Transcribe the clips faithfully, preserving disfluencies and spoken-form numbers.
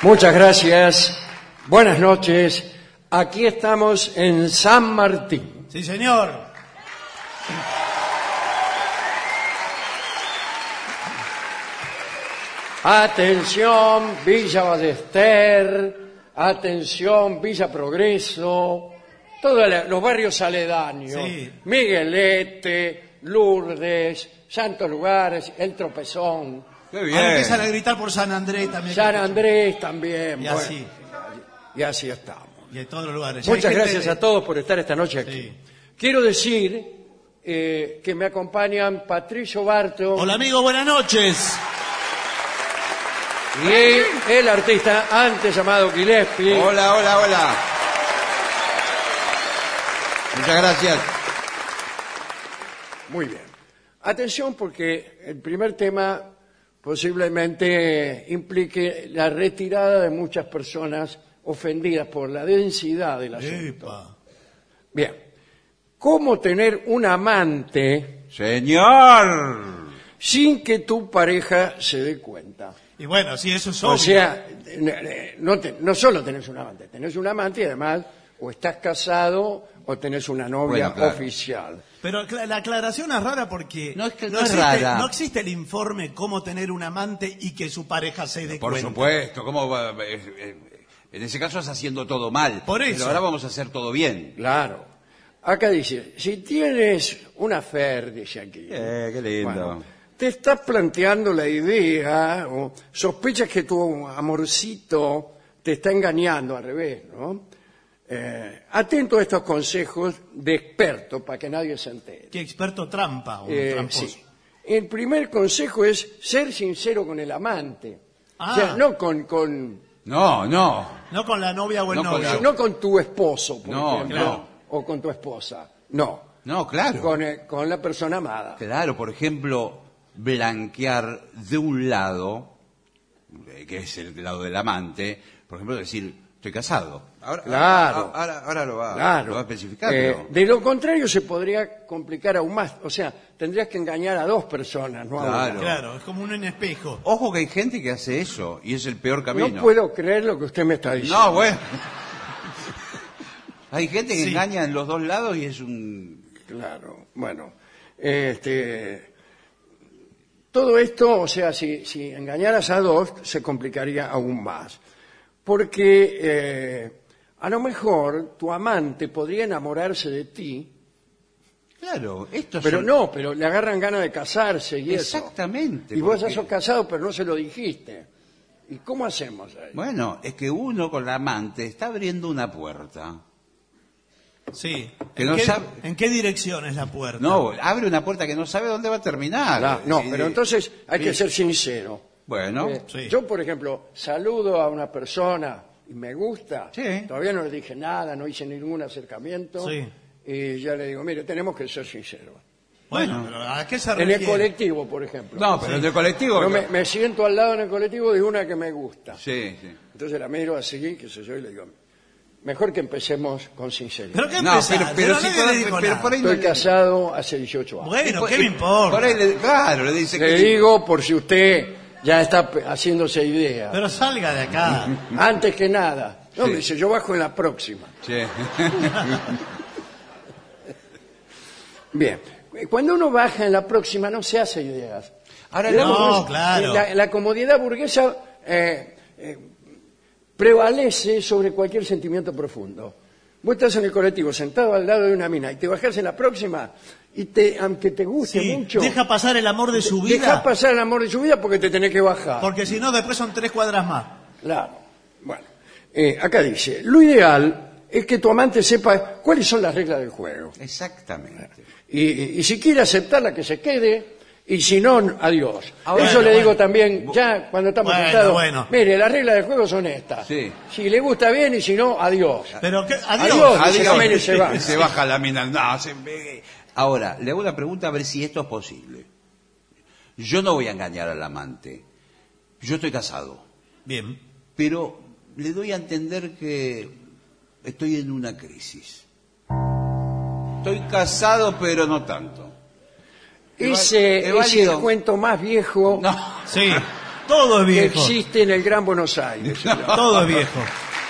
Muchas gracias. Buenas noches. Aquí estamos en San Martín. Sí, señor. Atención, Villa Ballester. Atención, Villa Progreso. Todos los barrios aledaños. Sí. Miguelete, Lourdes, Santos Lugares, El Tropezón. Qué bien. Ahora empiezan a gritar por San Andrés también. San Andrés también. Y bueno, así. y así estamos. Y en todos los lugares. Muchas Hay gente gracias de- a todos por estar esta noche aquí. Sí. Quiero decir eh, que me acompañan Patricio Barto Hola, amigo, buenas noches. y el artista antes llamado Gillespie. Hola, hola, hola. Muchas gracias. Muy bien. Atención porque el primer tema posiblemente implique la retirada de muchas personas ofendidas por la densidad del asunto. Epa. Bien. ¿Cómo tener un amante Señor. sin que tu pareja se dé cuenta? Y bueno, sí, eso es obvio. O sea, no, te- no solo tenés un amante, tenés un amante y además o estás casado o tenés una novia Bueno, claro. oficial. Pero cla- la aclaración es rara porque No, es que no es existe, rara. no existe el informe cómo tener un amante y que su pareja se dé Por cuenta. supuesto, ¿cómo va? Eh, eh, En ese caso estás haciendo todo mal. Por eso. Pero ahora vamos a hacer todo bien. Claro. Acá dice, si tienes una fer, dice aquí. Eh, qué lindo. Bueno, te estás planteando la idea o sospechas que tu amorcito te está engañando al revés, ¿no? Eh, atento a estos consejos de experto para que nadie se entere. ¿Qué experto trampa o Eh, tramposo? sí. El primer consejo es ser sincero con el amante. Ah. O sea, no con, con No, no. No con la novia o el No con novio. la- no con tu esposo, por No, ejemplo, claro. o con tu esposa. No, No, claro. con, eh, con la persona amada. Claro, por ejemplo, blanquear de un lado, eh, que es el lado del amante, por ejemplo, decir, estoy casado. Ahora, Claro. Ahora, ahora lo, va, Claro. lo va a especificar, Eh, pero... De lo contrario se podría complicar aún más. O sea, tendrías que engañar a dos personas, no a Claro. una. Claro, es como un en espejo. Ojo que hay gente que hace eso, y es el peor camino. No puedo creer lo que usted me está diciendo. No, bueno. Hay gente que Sí. engaña en los dos lados y es un... Claro, bueno. Este, todo esto, o sea, si, si engañaras a dos, se complicaría aún más. Porque eh, a lo mejor tu amante podría enamorarse de ti, Claro, esto pero son- no, pero le agarran ganas de casarse y eso. Exactamente. Y vos ya porque- sos casado, pero no se lo dijiste. ¿Y cómo hacemos ahí? Bueno, es que uno con la amante está abriendo una puerta. Sí. Que ¿En, no qué, sabe- ¿En qué dirección es la puerta? No, abre una puerta que no sabe dónde va a terminar. Claro, no, Y- pero entonces hay que sí. ser sincero. Bueno, Eh, Sí. Yo, por ejemplo, saludo a una persona y me gusta, Sí. todavía no le dije nada, no hice ningún acercamiento, Sí. y ya le digo, mire, tenemos que ser sinceros. Bueno, pero ¿a qué se En el refiere? colectivo, por ejemplo. no, pero en el colectivo... Yo me, me siento al lado en el colectivo de una que me gusta. Sí, sí. Entonces la miro así, qué sé yo, y le digo, mejor que empecemos con sinceridad. ¿Pero qué No, empezás? pero, pero, Yo sí, nadie le dijo pero nada. por ahí no Estoy le- casado hace dieciocho años. Bueno, por- ¿qué me importa? Por ahí le, claro, le dice Le que... digo por si usted ya está p- haciéndose idea. Pero salga de acá. Antes que nada. No, Sí. me dice, yo bajo en la próxima. Sí. Bien. Cuando uno baja en la próxima no se hace ideas. Ahora, Digamos, no, pues, claro. La, la comodidad burguesa eh, eh, prevalece sobre cualquier sentimiento profundo. Vos estás en el colectivo sentado al lado de una mina y te bajás en la próxima y te, aunque te guste Sí, mucho, deja pasar el amor de su dejás vida. pasar el amor de su vida porque te tenés que bajar. Porque si no, después son tres cuadras más. Claro. Bueno, eh, acá dice, lo ideal es que tu amante sepa cuáles son las reglas del juego. Exactamente. Y, y- y si quiere aceptarla, que se quede, y si no, adiós. Ahora, Eso bueno, le digo bueno. también, ya cuando estamos Bueno, sentados, bueno. mire, las reglas del juego son estas. Sí. Si le gusta bien y si no, adiós. Pero que, Adiós. adiós. Dice la Mene, se va. Se baja la mina. No, se... Ahora, le hago una pregunta a ver si esto es posible. Yo no voy a engañar al amante. Yo estoy casado. Bien. Pero le doy a entender que estoy en una crisis. Estoy casado, pero no tanto. Ese ¿Es es válido? el cuento más viejo No. Sí. Todo es que viejo. existe en el Gran Buenos Aires. Todo es viejo.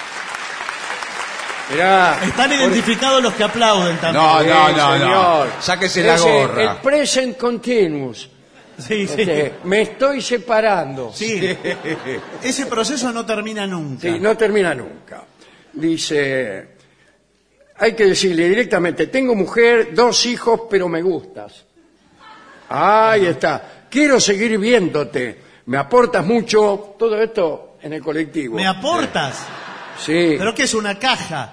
Mirá, Están por- identificados los que aplauden también. No, Sí, no, no, señor. no. Sáquese la Ese, gorra. El present continuous. Sí, sí. Este, me estoy separando. Sí. Ese proceso no termina nunca. Sí, no termina nunca. Dice, hay que decirle directamente, tengo mujer, dos hijos, pero me gustas. Ahí está. Quiero seguir viéndote. Me aportas mucho. Todo esto en el colectivo. ¿Me aportas? Sí. ¿Pero qué es una caja?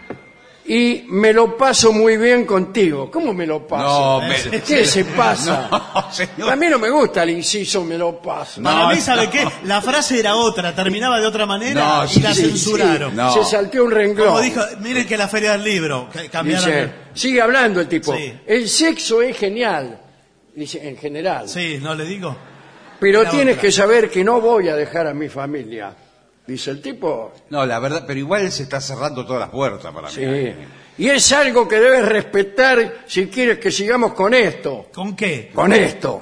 Y me lo paso muy bien contigo. ¿Cómo me lo paso? No, me- ¿Qué se pasa? No, señor. A mí no me gusta el inciso me lo paso. No, Para mí, no. ¿sabe qué? La frase era otra, terminaba de otra manera No, y sí, la sí, censuraron. sí. No. Se salteó un renglón. Como dijo, miren que la feria del libro, que cambiaron. Dice, sigue hablando el tipo. Sí. El sexo es genial. Dice, en general. Sí, ¿no le digo? Pero La tienes otra. que saber que no voy a dejar a mi familia. Dice el tipo. No, la verdad, pero igual se está cerrando todas las puertas para mí. Sí. Y es algo que debes respetar si quieres que sigamos con esto. ¿Con qué? Con esto.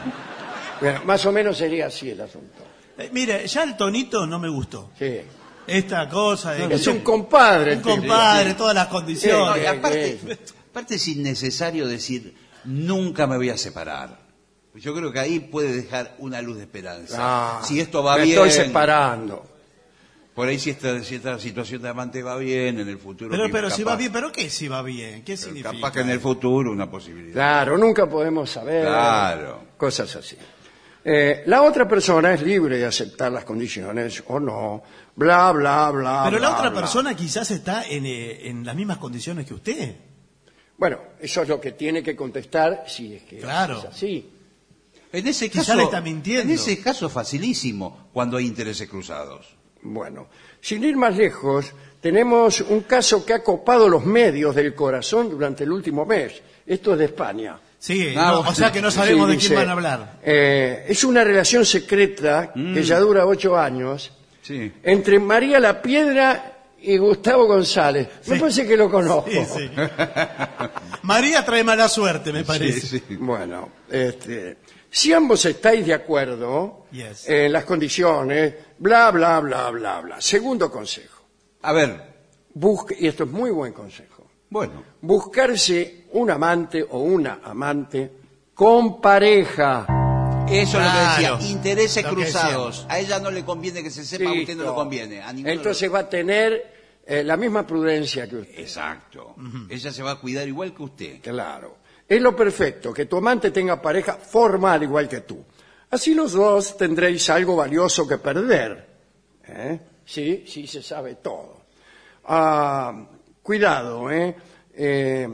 Bueno, más o menos sería así el asunto. Eh, mire, ya el tonito no me gustó. Sí. Esta cosa de... Es un compadre. Un el tipo. compadre, todas las No, condiciones. y aparte, Sí. aparte es innecesario decir, nunca me voy a separar. Yo creo que ahí puede dejar una luz de esperanza. Ah, si esto va me bien, estoy separando. por ahí si esta, si esta situación de amante va bien, en el futuro... Pero, que pero si capaz- va bien, ¿pero qué si va bien? ¿Qué pero significa? capaz que en el futuro una posibilidad. Claro, nunca podemos saber. Claro. Cosas así. Eh, la otra persona es libre de aceptar las condiciones o no. Bla, bla, bla. Pero la bla, otra bla. persona quizás está en, eh, en las mismas condiciones que usted. Bueno, eso es lo que tiene que contestar si es que Claro. es así. En ese Quizá caso, le está mintiendo. en ese caso facilísimo cuando hay intereses cruzados. Bueno, sin ir más lejos, tenemos un caso que ha copado los medios del corazón durante el último mes. Esto es de España. Sí, Ah, no, o sea que no sabemos Sí, de dice, quién van a hablar. eh, es una relación secreta que ya dura ocho años Sí. entre María La Piedra y Gustavo González. Me Sí. parece que lo conozco. Sí, sí. María trae mala suerte, me parece. Sí, sí. Bueno, este, si ambos estáis de acuerdo Yes. en las condiciones, bla, bla, bla, bla, bla. Segundo consejo. A ver, Busque, y esto es muy buen consejo, bueno, buscarse un amante o una amante con pareja. eso es lo que Claro. decía, intereses Lo que cruzados. A ella no le conviene que se sepa, a usted no Listo. le conviene. A ninguno Entonces va a tener eh, la misma prudencia que de- usted. Exacto. Ella se va a cuidar igual que usted. Claro. Es lo perfecto, que tu amante tenga pareja formal igual que tú. Así los dos tendréis algo valioso que perder. ¿Eh? Sí, sí se sabe todo. Ah, cuidado, ¿eh? Eh,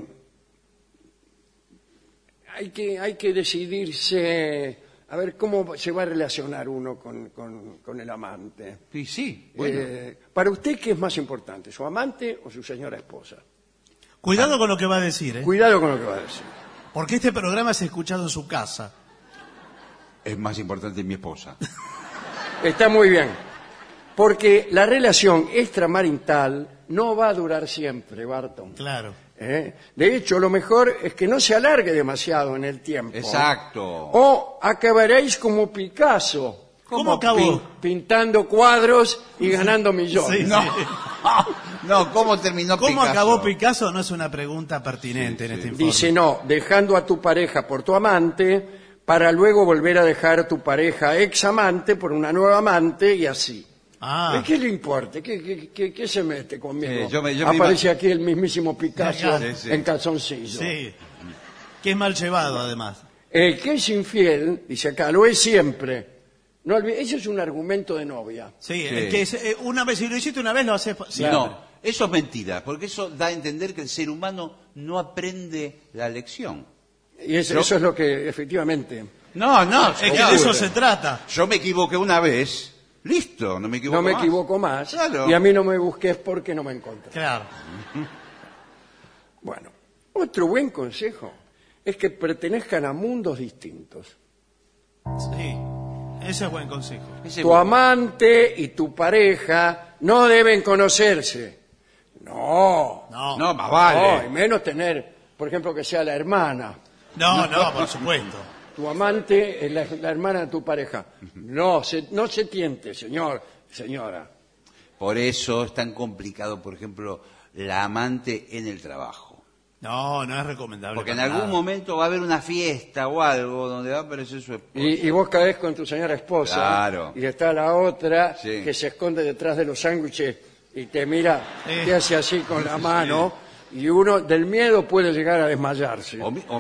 hay que, hay que decidirse, a ver cómo se va a relacionar uno con, con- con el amante. Sí, sí. Bueno, Eh, para usted, ¿qué es más importante, su amante o su señora esposa? Cuidado con lo que va a decir, ¿eh? Cuidado con lo que va a decir. Porque este programa es escuchado en su casa. es más importante mi esposa. Está muy bien. Porque la relación extramarital no va a durar siempre, Barton. Claro. ¿Eh? De hecho, lo mejor es que no se alargue demasiado en el tiempo. Exacto. O acabaréis como Picasso. ¿Cómo acabó? Pin- pintando cuadros y ganando millones. Sí, No, sí. no, ¿cómo terminó ¿Cómo Picasso? acabó Picasso? No es una pregunta pertinente en este informe. Dice, no, dejando a tu pareja por tu amante, para luego volver a dejar a tu pareja ex amante por una nueva amante y así. Ah, ¿Qué le importa? ¿Qué, qué- qué- qué se mete conmigo? Sí, yo me- yo me Aparece ima- aquí el mismísimo Picasso Sí, sí. en calzoncillo. sí. Que es mal llevado, además. El que es infiel, dice acá, lo es siempre. No olvide- eso es un argumento de novia. Sí, Sí. el que es, eh, una vez, si lo hiciste una vez, lo haces siempre. No, eso es mentira, porque eso da a entender que el ser humano no aprende la lección. Y eso, Yo- eso es lo que efectivamente No, no, Es que señor. de eso se trata. Yo me equivoqué una vez, listo, no me equivoco no me más. equivoco más. Claro. Y a mí no me busques porque no me encontré. Claro. Bueno, otro buen consejo es que pertenezcan a mundos distintos. Sí. Ese es buen consejo. Ese Tu bueno. amante y tu pareja no deben conocerse. No. No. No, más No, vale. y menos tener, por ejemplo, que sea la hermana. No, no, por supuesto. tu amante es la, la hermana de tu pareja. No, se, no se tiente, señor, señora. Por eso es tan complicado, por ejemplo, la amante en el trabajo. No, no es recomendable. Porque en para algún nada. momento va a haber una fiesta o algo donde va a aparecer su esposa. Y, y vos caes con tu señora esposa. Claro. Y está la otra Sí. que se esconde detrás de los sándwiches y te mira, Sí. te hace así con la mano. Y uno del miedo puede llegar a desmayarse. O mi- o-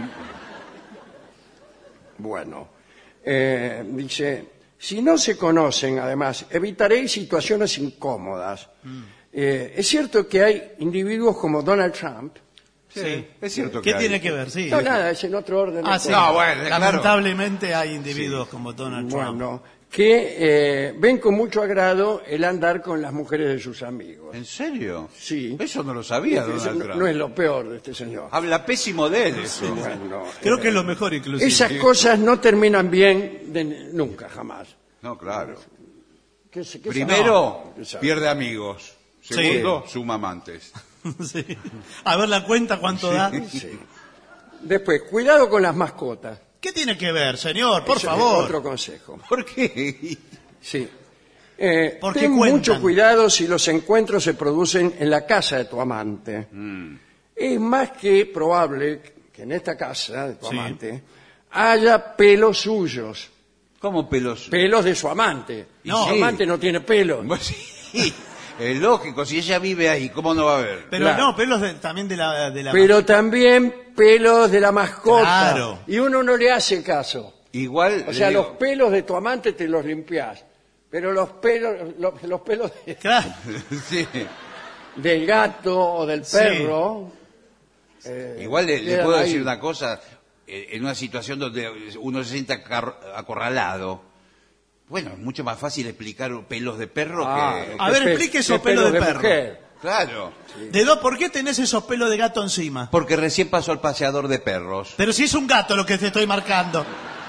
Bueno, eh, dice, si no se conocen, además, evitaréis situaciones incómodas. Eh, es cierto que hay individuos como Donald Trump. Sí. es cierto que ¿Qué hay. tiene que ver? Sí. No, nada, es en otro orden. de Ah, sí. cosas. No, bueno, claro. Lamentablemente hay individuos como Donald Trump. Bueno, que eh, ven con mucho agrado el andar con las mujeres de sus amigos. ¿En serio? Sí. Eso no lo sabía, Eso Donald no, Trump. no es lo peor de este señor. Habla pésimo de él, eso. Bueno, Creo eh, que es lo mejor inclusive. esas cosas no terminan bien de- nunca, jamás. No, claro. ¿Qué se- qué Primero, sabe? ¿Qué sabe? pierde amigos. Segundo, suma amantes. Sí. A ver la cuenta cuánto da. Sí. Después, cuidado con las mascotas. ¿Qué tiene que ver, señor? Por Ese es favor. Otro consejo. ¿Por qué? Sí. Eh, ¿Por qué ten cuentan? mucho cuidado si los encuentros se producen en la casa de tu amante. Mm. Es más que probable que en esta casa de tu Sí. amante haya pelos suyos, ¿Cómo pelos? pelos de su amante. Y No. su Sí. amante no tiene pelos. Pues sí, es lógico, si ella vive ahí, ¿cómo no va a haber? Pero Claro. no, pelos de- también de la... De la Pero también pelos de la mascota. Claro. Y uno no le hace caso. Igual, O le sea, digo, los pelos de tu amante te los limpias. Pero los pelos, los, los pelos de- Claro. sí. del gato o del Sí. perro. eh, Igual le, le quedan puedo ahí. decir una cosa, eh, en una situación donde uno se sienta acar- acorralado, bueno, es mucho más fácil explicar pelos de perro Ah, que... A ver, pe- explique esos qué pelos de perro. mujer. Claro, ¿De dos? ¿Por qué tenés esos pelos de gato encima? porque recién pasó el paseador de perros. Pero si es un gato lo que te estoy marcando.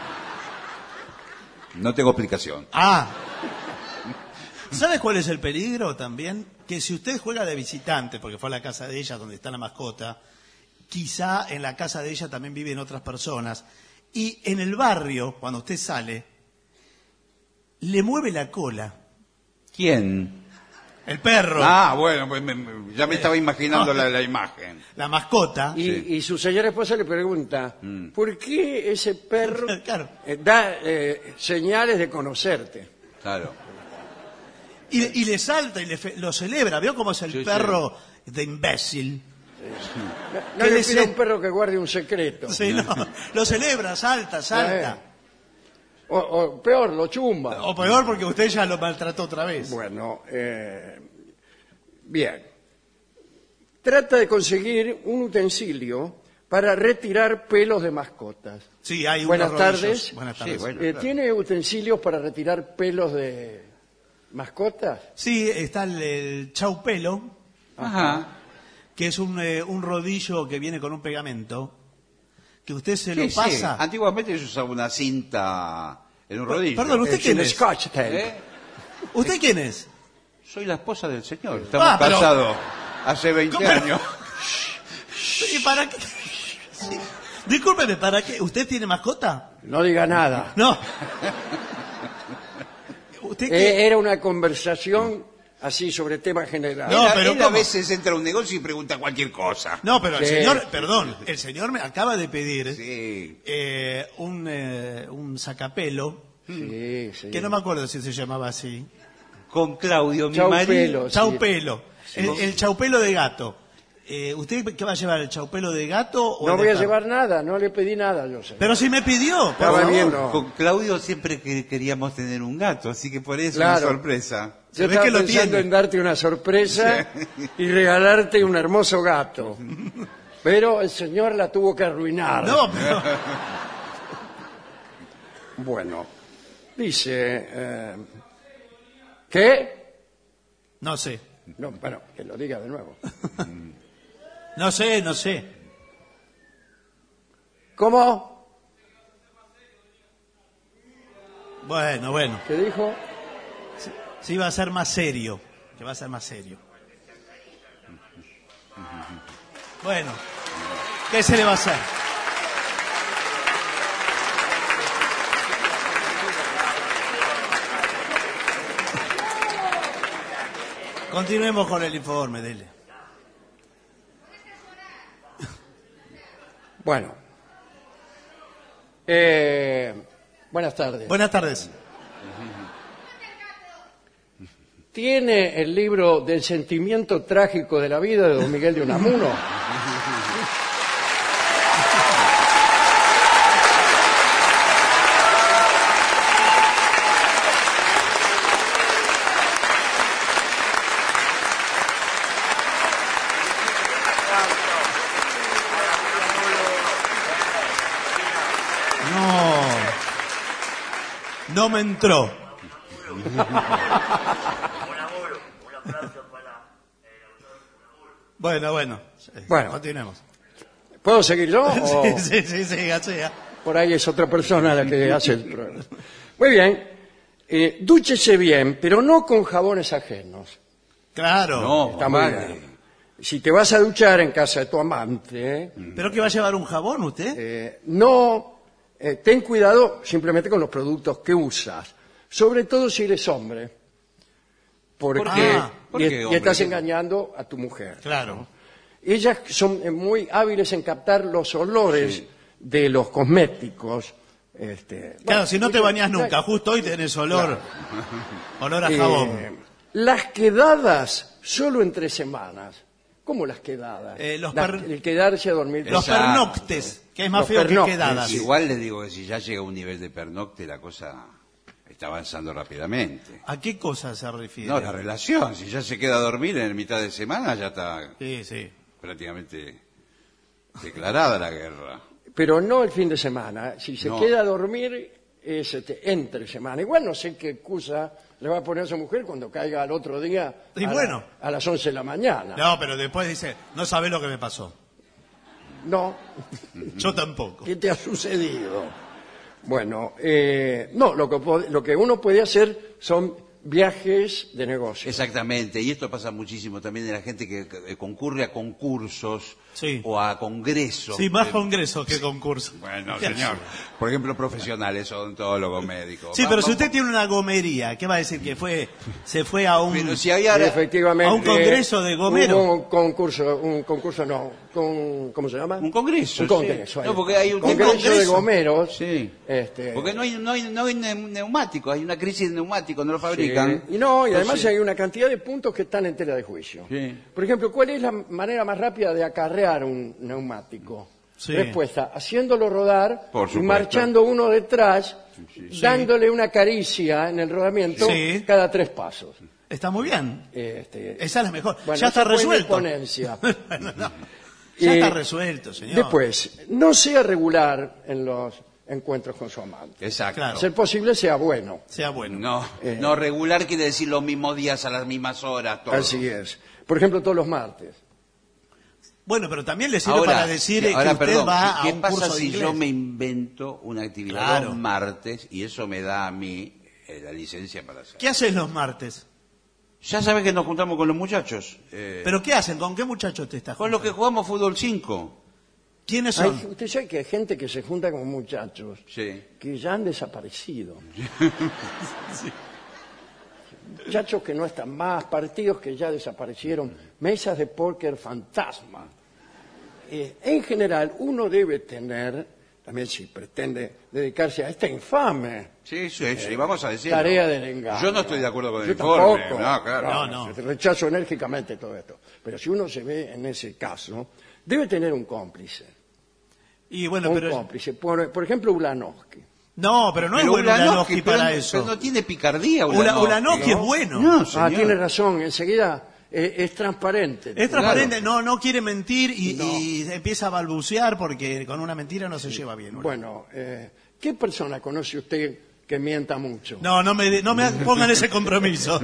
No tengo explicación. Ah. ¿Sabes cuál es el peligro también? Que si usted juega de visitante, porque fue a la casa de ella donde está la mascota, quizá en la casa de ella también viven otras personas, y en el barrio, cuando usted sale, le mueve la cola. ¿Quién? El perro, Ah, bueno, pues me- me- ya me estaba imaginando la, la imagen. la mascota. Y, Sí. y su señora esposa le pregunta, Mm. ¿por qué ese perro Claro. eh, da eh, señales de conocerte? Claro. Y, y le salta y le fe- lo celebra. ¿Veo cómo es el Sí, sí. perro de imbécil? No ¿Qué le le pide a sé? un perro que guarde un secreto. Sí, no. Lo celebra, salta, salta. O, o peor, lo chumba. O peor porque usted ya lo maltrató otra vez. Bueno, eh, bien. Trata de conseguir un utensilio para retirar pelos de mascotas. Sí, hay unos Buenas rodillos. tardes. Buenas Sí, tardes. bueno. Eh, claro. ¿Tiene utensilios para retirar pelos de mascotas? Sí, está el, el chaupelo, Ajá. que es un, eh, un rodillo que viene con un pegamento, que usted se Sí, lo sí. pasa. Antiguamente se usaba una cinta en un rodillo. Perdón, ¿usted Es quién el es? Scotch tape. ¿Eh? ¿Usted quién es? Soy la esposa del señor. Estamos Ah, pero- casados hace veinte ¿Cómo? años. ¿Y para qué? Sí. Discúlpeme, ¿para qué? ¿Usted tiene mascota? No diga nada. No. ¿Usted qué? Eh, era una conversación así sobre temas generales. No, él, pero él a ¿cómo? veces entra a un negocio y pregunta cualquier cosa. No, pero el Sí. señor, perdón, el señor me acaba de pedir Sí. eh, un, eh, un sacapelo, Sí, sí. que no me acuerdo si se llamaba así. Con Claudio, mi Chau marido. pelo. sí. Chaupelo. El, el chaupelo de gato. Eh, ¿Usted qué va a llevar? ¿El chaupelo de gato o No el de voy a perro? llevar nada, no le pedí nada, yo sé. Pero si me pidió. por Estaba favor. viendo. Con Claudio siempre que queríamos tener un gato, así que por eso Claro. una sorpresa. Se Yo ve estaba que lo pensando tiene. en darte una sorpresa y regalarte un hermoso gato. Pero el señor la tuvo que arruinar. No, pero- Bueno, dice... eh, ¿Qué? no sé. No, bueno, que lo diga de nuevo. No sé, no sé. ¿Cómo? Bueno, bueno. ¿Qué dijo? Sí va a ser más serio. Que va a ser más serio. Bueno. ¿Qué se le va a hacer? Continuemos con el informe, dele. Bueno. Eh, buenas tardes. Buenas tardes. ¿Tiene el libro del sentimiento trágico de la vida de don Miguel de Unamuno? No. No me entró. Bueno, bueno. Bueno. Continuemos. ¿Puedo seguir yo? O Sí, sí, sí, sí, siga. por ahí es otra persona la que hace el programa? Muy bien. Eh, dúchese bien, pero no con jabones ajenos. Claro. No, Está muy vale. bien. Si te vas a duchar en casa de tu amante, ¿eh? ¿Pero que va a llevar un jabón usted? Eh, no, eh, ten cuidado simplemente con los productos que usas, sobre todo si eres hombre, porque ¿Por qué? ¿Por y, qué, y hombre? estás engañando a tu mujer. Claro. Ellas son eh, muy hábiles en captar los olores Sí. de los cosméticos. Este, Claro, bueno, si no te ellos- bañas nunca, justo hoy tenés olor. Olor a eh, jabón. las quedadas solo entre semanas. ¿Cómo las quedadas? Eh, los Las- per- el quedarse a dormir. Los Exacto. pernoctes, que es más Los feo que pernoctes, quedadas. sí. Igual les digo que si ya llega a un nivel de pernocte, la cosa está avanzando rápidamente. ¿A qué cosa se refiere? No, la relación, si ya se queda a dormir en mitad de semana, ya está Sí, sí. prácticamente declarada la guerra. Pero no el fin de semana. Si se No. queda a dormir es este, entre semana. Igual no sé qué excusa le va a poner a su mujer cuando caiga al otro día Y a, bueno. la- a las once de la mañana. No, pero después dice, no sabe lo que me pasó. No. Yo tampoco. ¿Qué te ha sucedido? Bueno, eh, no, lo que, po- lo que uno puede hacer son viajes de negocio. Exactamente, y esto pasa muchísimo también de la gente que, que concurre a concursos Sí. o a congresos. Sí, más Eh, congresos que concursos. Bueno, ¿Qué señor. hace? Por ejemplo, profesionales, odontólogos, médicos. Sí, Va- pero si va- usted tiene una gomería, ¿qué va a decir? Que fue, se fue a un... Pero si hay Y ahora... efectivamente, a un congreso de Gomero. Hubo un concurso, un concurso no, con, ¿cómo se llama? Un congreso. Un sí. congreso. ahí No, está. porque hay un congreso, de congreso. gomeros. Sí. Este, Porque no hay, no, hay, no hay neu- neumáticos, hay una crisis de neumáticos, no lo fabrican. Sí. Y no, y además Entonces, hay una cantidad de puntos que están en tela de juicio. Sí. Por ejemplo, ¿cuál es la manera más rápida de acarrear un neumático? Sí. Respuesta, haciéndolo rodar Por y supuesto. marchando uno detrás, Sí. dándole una caricia en el rodamiento Sí. cada tres pasos. Está muy bien. Este, Esa es la mejor. bueno, ya está eso fue mi resuelto. ponencia. Bueno, no. Ya Eh, está resuelto, señor. Después, no sea regular en los encuentros con su amante. Exacto. Claro. A ser posible, sea bueno. Sea bueno. No, Eh. no regular quiere decir los mismos días a las mismas horas. Todo. Así es. Por ejemplo, todos los martes. Bueno, pero también le sirve Ahora, para decir ahora, que usted perdón, va ¿qué a un pasa curso de si inglés? yo me invento una actividad Claro. los martes y eso me da a mí eh, la licencia para hacer? ¿Qué haces los martes? Ya sabes que nos juntamos con los muchachos. eh, ¿Pero qué hacen? ¿Con qué muchachos te estás con los que juntando? jugamos fútbol cinco. ¿Quiénes Hay- son? usted sabe que hay gente que se junta con muchachos Sí. que ya han desaparecido. Muchachos que no están más, partidos que ya desaparecieron, mesas de póker fantasma. Eh, en general, uno debe tener, también si pretende dedicarse a esta infame Sí, sí, sí, vamos a decirlo. tarea del engaño. Yo no estoy de acuerdo con el Yo informe. tampoco. No, claro. No, no. Rechazo enérgicamente todo esto. Pero si uno se ve en ese caso, debe tener un cómplice. Y bueno, un pero... cómplice. Por, por ejemplo, Ulanowski. No, pero no Pero es bueno Ulanowski, Ulanowski pero para no- eso. Pero no tiene picardía Ula- Ulanowski. Ulanowski es ¿no? bueno. No, Ah, señor. tiene razón. Enseguida eh, es transparente. Es transparente, no, no quiere mentir y, y empieza a balbucear porque con una mentira no se lleva bien. Ulanowski. Bueno, eh, ¿qué persona conoce usted que mienta mucho? No, no me, no me pongan ese compromiso.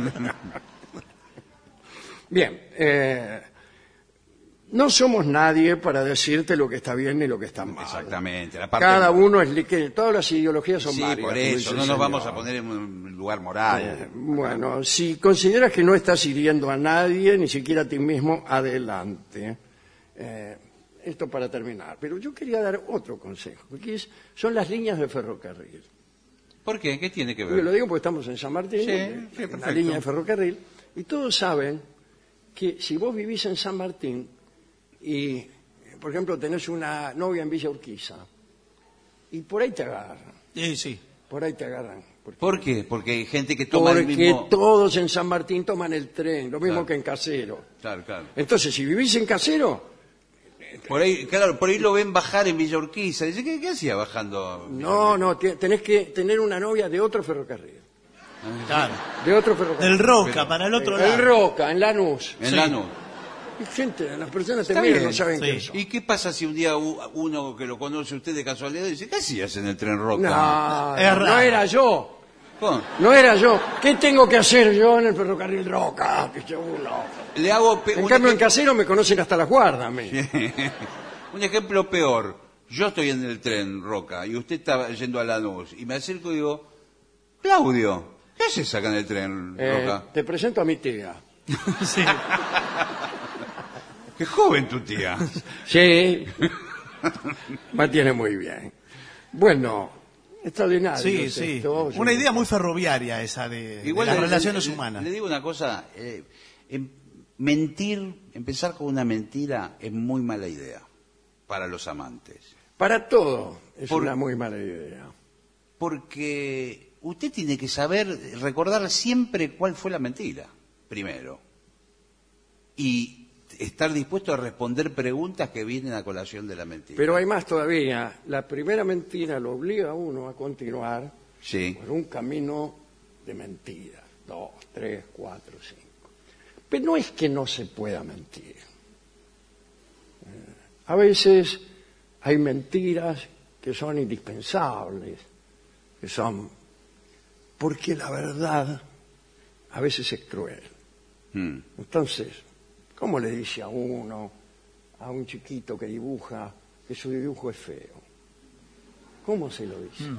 Bien, eh, no somos nadie para decirte lo que está bien ni lo que está mal. Exactamente. La parte Cada uno es li- que todas las ideologías son Sí, varias. por como eso. dice No el nos vamos señor. a poner en un lugar moral. Eh, bueno, si consideras que no estás hiriendo a nadie, ni siquiera a ti mismo, adelante. Eh, esto para terminar. Pero yo quería dar otro consejo, que es, son las líneas de ferrocarril. ¿Por qué? ¿Qué tiene que Yo lo ver? digo porque estamos en San Martín, Sí, en sí, la perfecto. línea de ferrocarril, y todos saben que si vos vivís en San Martín y, por ejemplo, tenés una novia en Villa Urquiza, y por ahí te agarran. Sí, sí. Por ahí te agarran. ¿Por qué? Porque hay gente que toma Porque el mismo... todos en San Martín toman el tren, lo mismo Claro. que en Casero. Claro, claro. Entonces, si vivís en Casero, Por ahí, claro, por ahí lo ven bajar en Villa Urquiza. Dice, ¿qué, qué hacía bajando? no, no, te- tenés que tener una novia de otro ferrocarril. Claro. De otro ferrocarril. Del Roca, para el otro lado. El Roca, en Lanús. En Sí. Lanús. Y gente, las personas te Está miran, bien. no saben Sí. quién son. ¿Y qué pasa si un día u- uno que lo conoce usted de casualidad dice, ¿qué hacías en el tren Roca? No, Es no raro. era yo. ¿Cómo? No era yo. ¿Qué tengo que hacer yo en el ferrocarril Roca? Dice uno. Le hago pe- En un, cambio, en ejem- Casero me conocen hasta las guardas. a mí. un ejemplo peor. Yo estoy en el tren Roca y usted está yendo a Lanús y me acerco y digo, Claudio, ¿qué haces acá en el tren Eh, Roca? te presento a mi tía. Sí. Qué joven tu tía. Sí. Me tiene muy bien. Bueno, extraordinario. Sí, es sí. esto. Una idea muy ferroviaria esa de, de Igual las le- relaciones le- humanas. Le digo una cosa, eh, em- mentir, empezar con una mentira es muy mala idea para los amantes. Para todo es Por- una muy mala idea. Porque usted tiene que saber, recordar siempre cuál fue la mentira, primero. Y estar dispuesto a responder preguntas que vienen a colación de la mentira. Pero hay más todavía. La primera mentira lo obliga a uno a continuar Sí, por un camino de mentiras. Dos, tres, cuatro, cinco. Pero no es que no se pueda mentir. Eh, A veces hay mentiras que son indispensables, que son... Porque la verdad a veces es cruel. Mm. Entonces, ¿cómo le dice a uno, a un chiquito que dibuja, que su dibujo es feo? ¿Cómo se lo dice?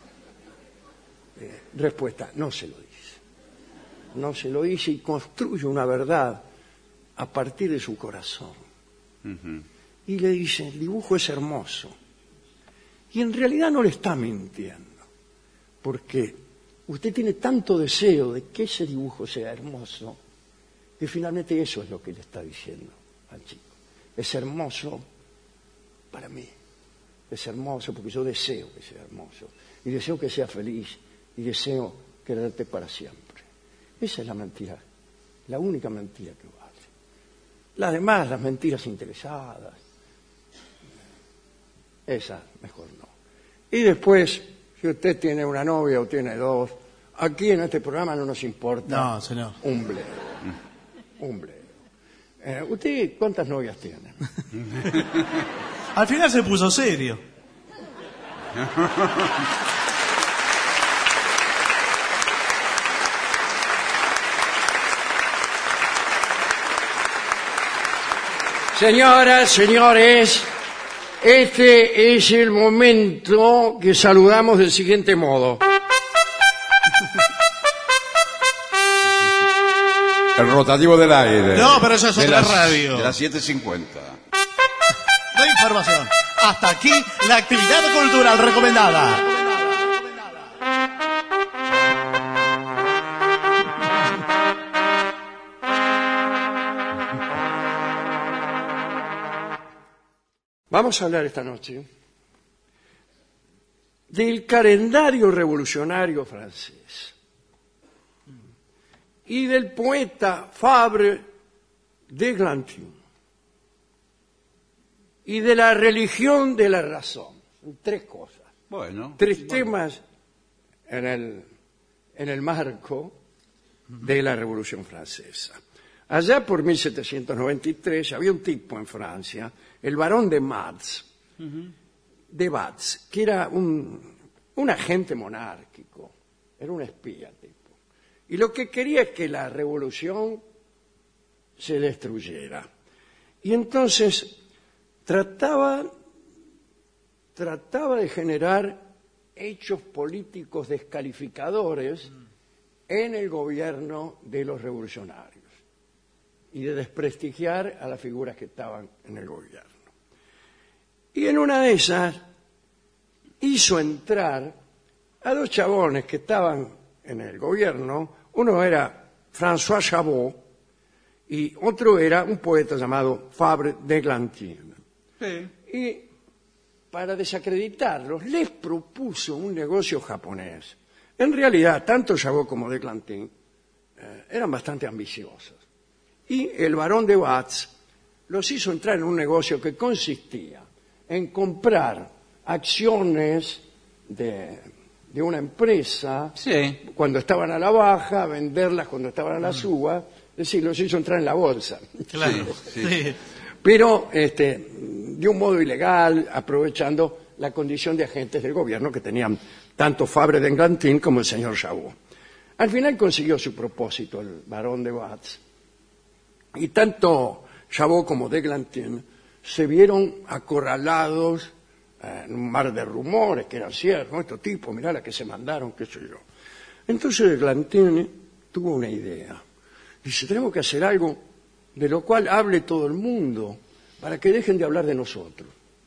Eh, respuesta, no se lo dice. No se lo dice y construye una verdad a partir de su corazón. Ujú. Y le dice, el dibujo es hermoso. Y en realidad no le está mintiendo, porque usted tiene tanto deseo de que ese dibujo sea hermoso, que finalmente eso es lo que le está diciendo al chico. Es hermoso para mí. Es hermoso porque yo deseo que sea hermoso. Y deseo que sea feliz. Y deseo quererte para siempre. Esa es la mentira. La única mentira que vale. Las demás, las mentiras interesadas. Esas, mejor no. Y después, si usted tiene una novia o tiene dos, aquí en este programa no nos importa No, señor. un bledo. Un bledo. Eh, ¿Usted cuántas novias tiene? Al final se puso serio. Señoras, señores, este es el momento que saludamos del siguiente modo. El rotativo del aire. No, pero eso es De otra las- radio. De las siete cincuenta. No hay información. Hasta aquí la actividad cultural recomendada. Vamos a hablar esta noche del calendario revolucionario francés y del poeta Fabre d'Églantine y de la religión de la razón. Tres cosas, Bueno. tres temas en el, en el marco de la Revolución Francesa. Allá por mil setecientos noventa y tres había un tipo en Francia, el barón de Batz, de Batz, que era un, un agente monárquico, era un espía tipo. Y lo que quería es que la revolución se destruyera. Y entonces trataba, trataba de generar hechos políticos descalificadores en el gobierno de los revolucionarios y de desprestigiar a las figuras que estaban en el gobierno. Y en una de esas hizo entrar a dos chabones que estaban en el gobierno. Uno era François Chabot y otro era un poeta llamado Fabre d'Églantine. Sí. Y para desacreditarlos, les propuso un negocio japonés. En realidad, tanto Chabot como d'Églantine eh, eran bastante ambiciosos. Y el barón de Watts los hizo entrar en un negocio que consistía en comprar acciones de, de una empresa Sí. cuando estaban a la baja, venderlas cuando estaban a la suba, es decir, los hizo entrar en la bolsa. Claro. Sí, Sí. Pero este, de un modo ilegal, aprovechando la condición de agentes del gobierno que tenían tanto Fabre d'Églantine como el señor Chabot. Al final consiguió su propósito el barón de Watts, y tanto Chabot como d'Églantine se vieron acorralados eh, en un mar de rumores que eran ciertos. ¿No? Estos tipos, mirá la que se mandaron, qué sé yo. Entonces d'Églantine tuvo una idea. Dice, tenemos que hacer algo de lo cual hable todo el mundo, para que dejen de hablar de nosotros.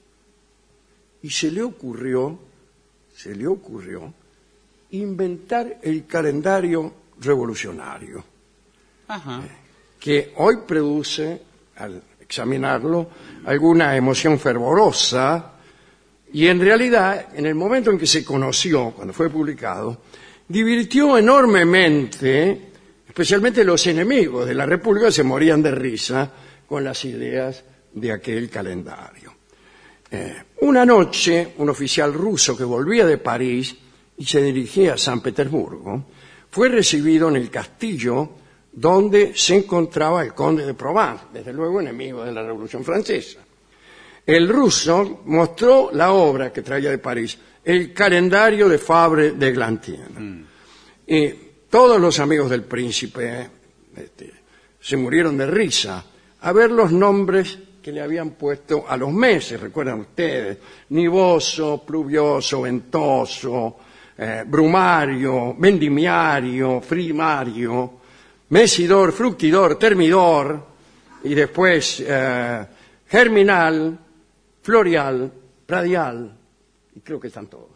Y se le ocurrió, se le ocurrió, inventar el calendario revolucionario, Ajá. que hoy produce, al examinarlo, alguna emoción fervorosa, y en realidad, en el momento en que se conoció, cuando fue publicado, divirtió enormemente. Especialmente los enemigos de la República se morían de risa con las ideas de aquel calendario. Eh, una noche, un oficial ruso que volvía de París y se dirigía a San Petersburgo, fue recibido en el castillo donde se encontraba el conde de Provence, desde luego enemigo de la Revolución Francesa. El ruso mostró la obra que traía de París, el calendario de Fabre d'Églantine. Mm. Y todos los amigos del príncipe este, se murieron de risa a ver los nombres que le habían puesto a los meses, recuerdan ustedes, nivoso, pluvioso, ventoso, eh, brumario, vendimiario, frimario, mesidor, fructidor, termidor, y después eh, germinal, florial, radial, y creo que están todos.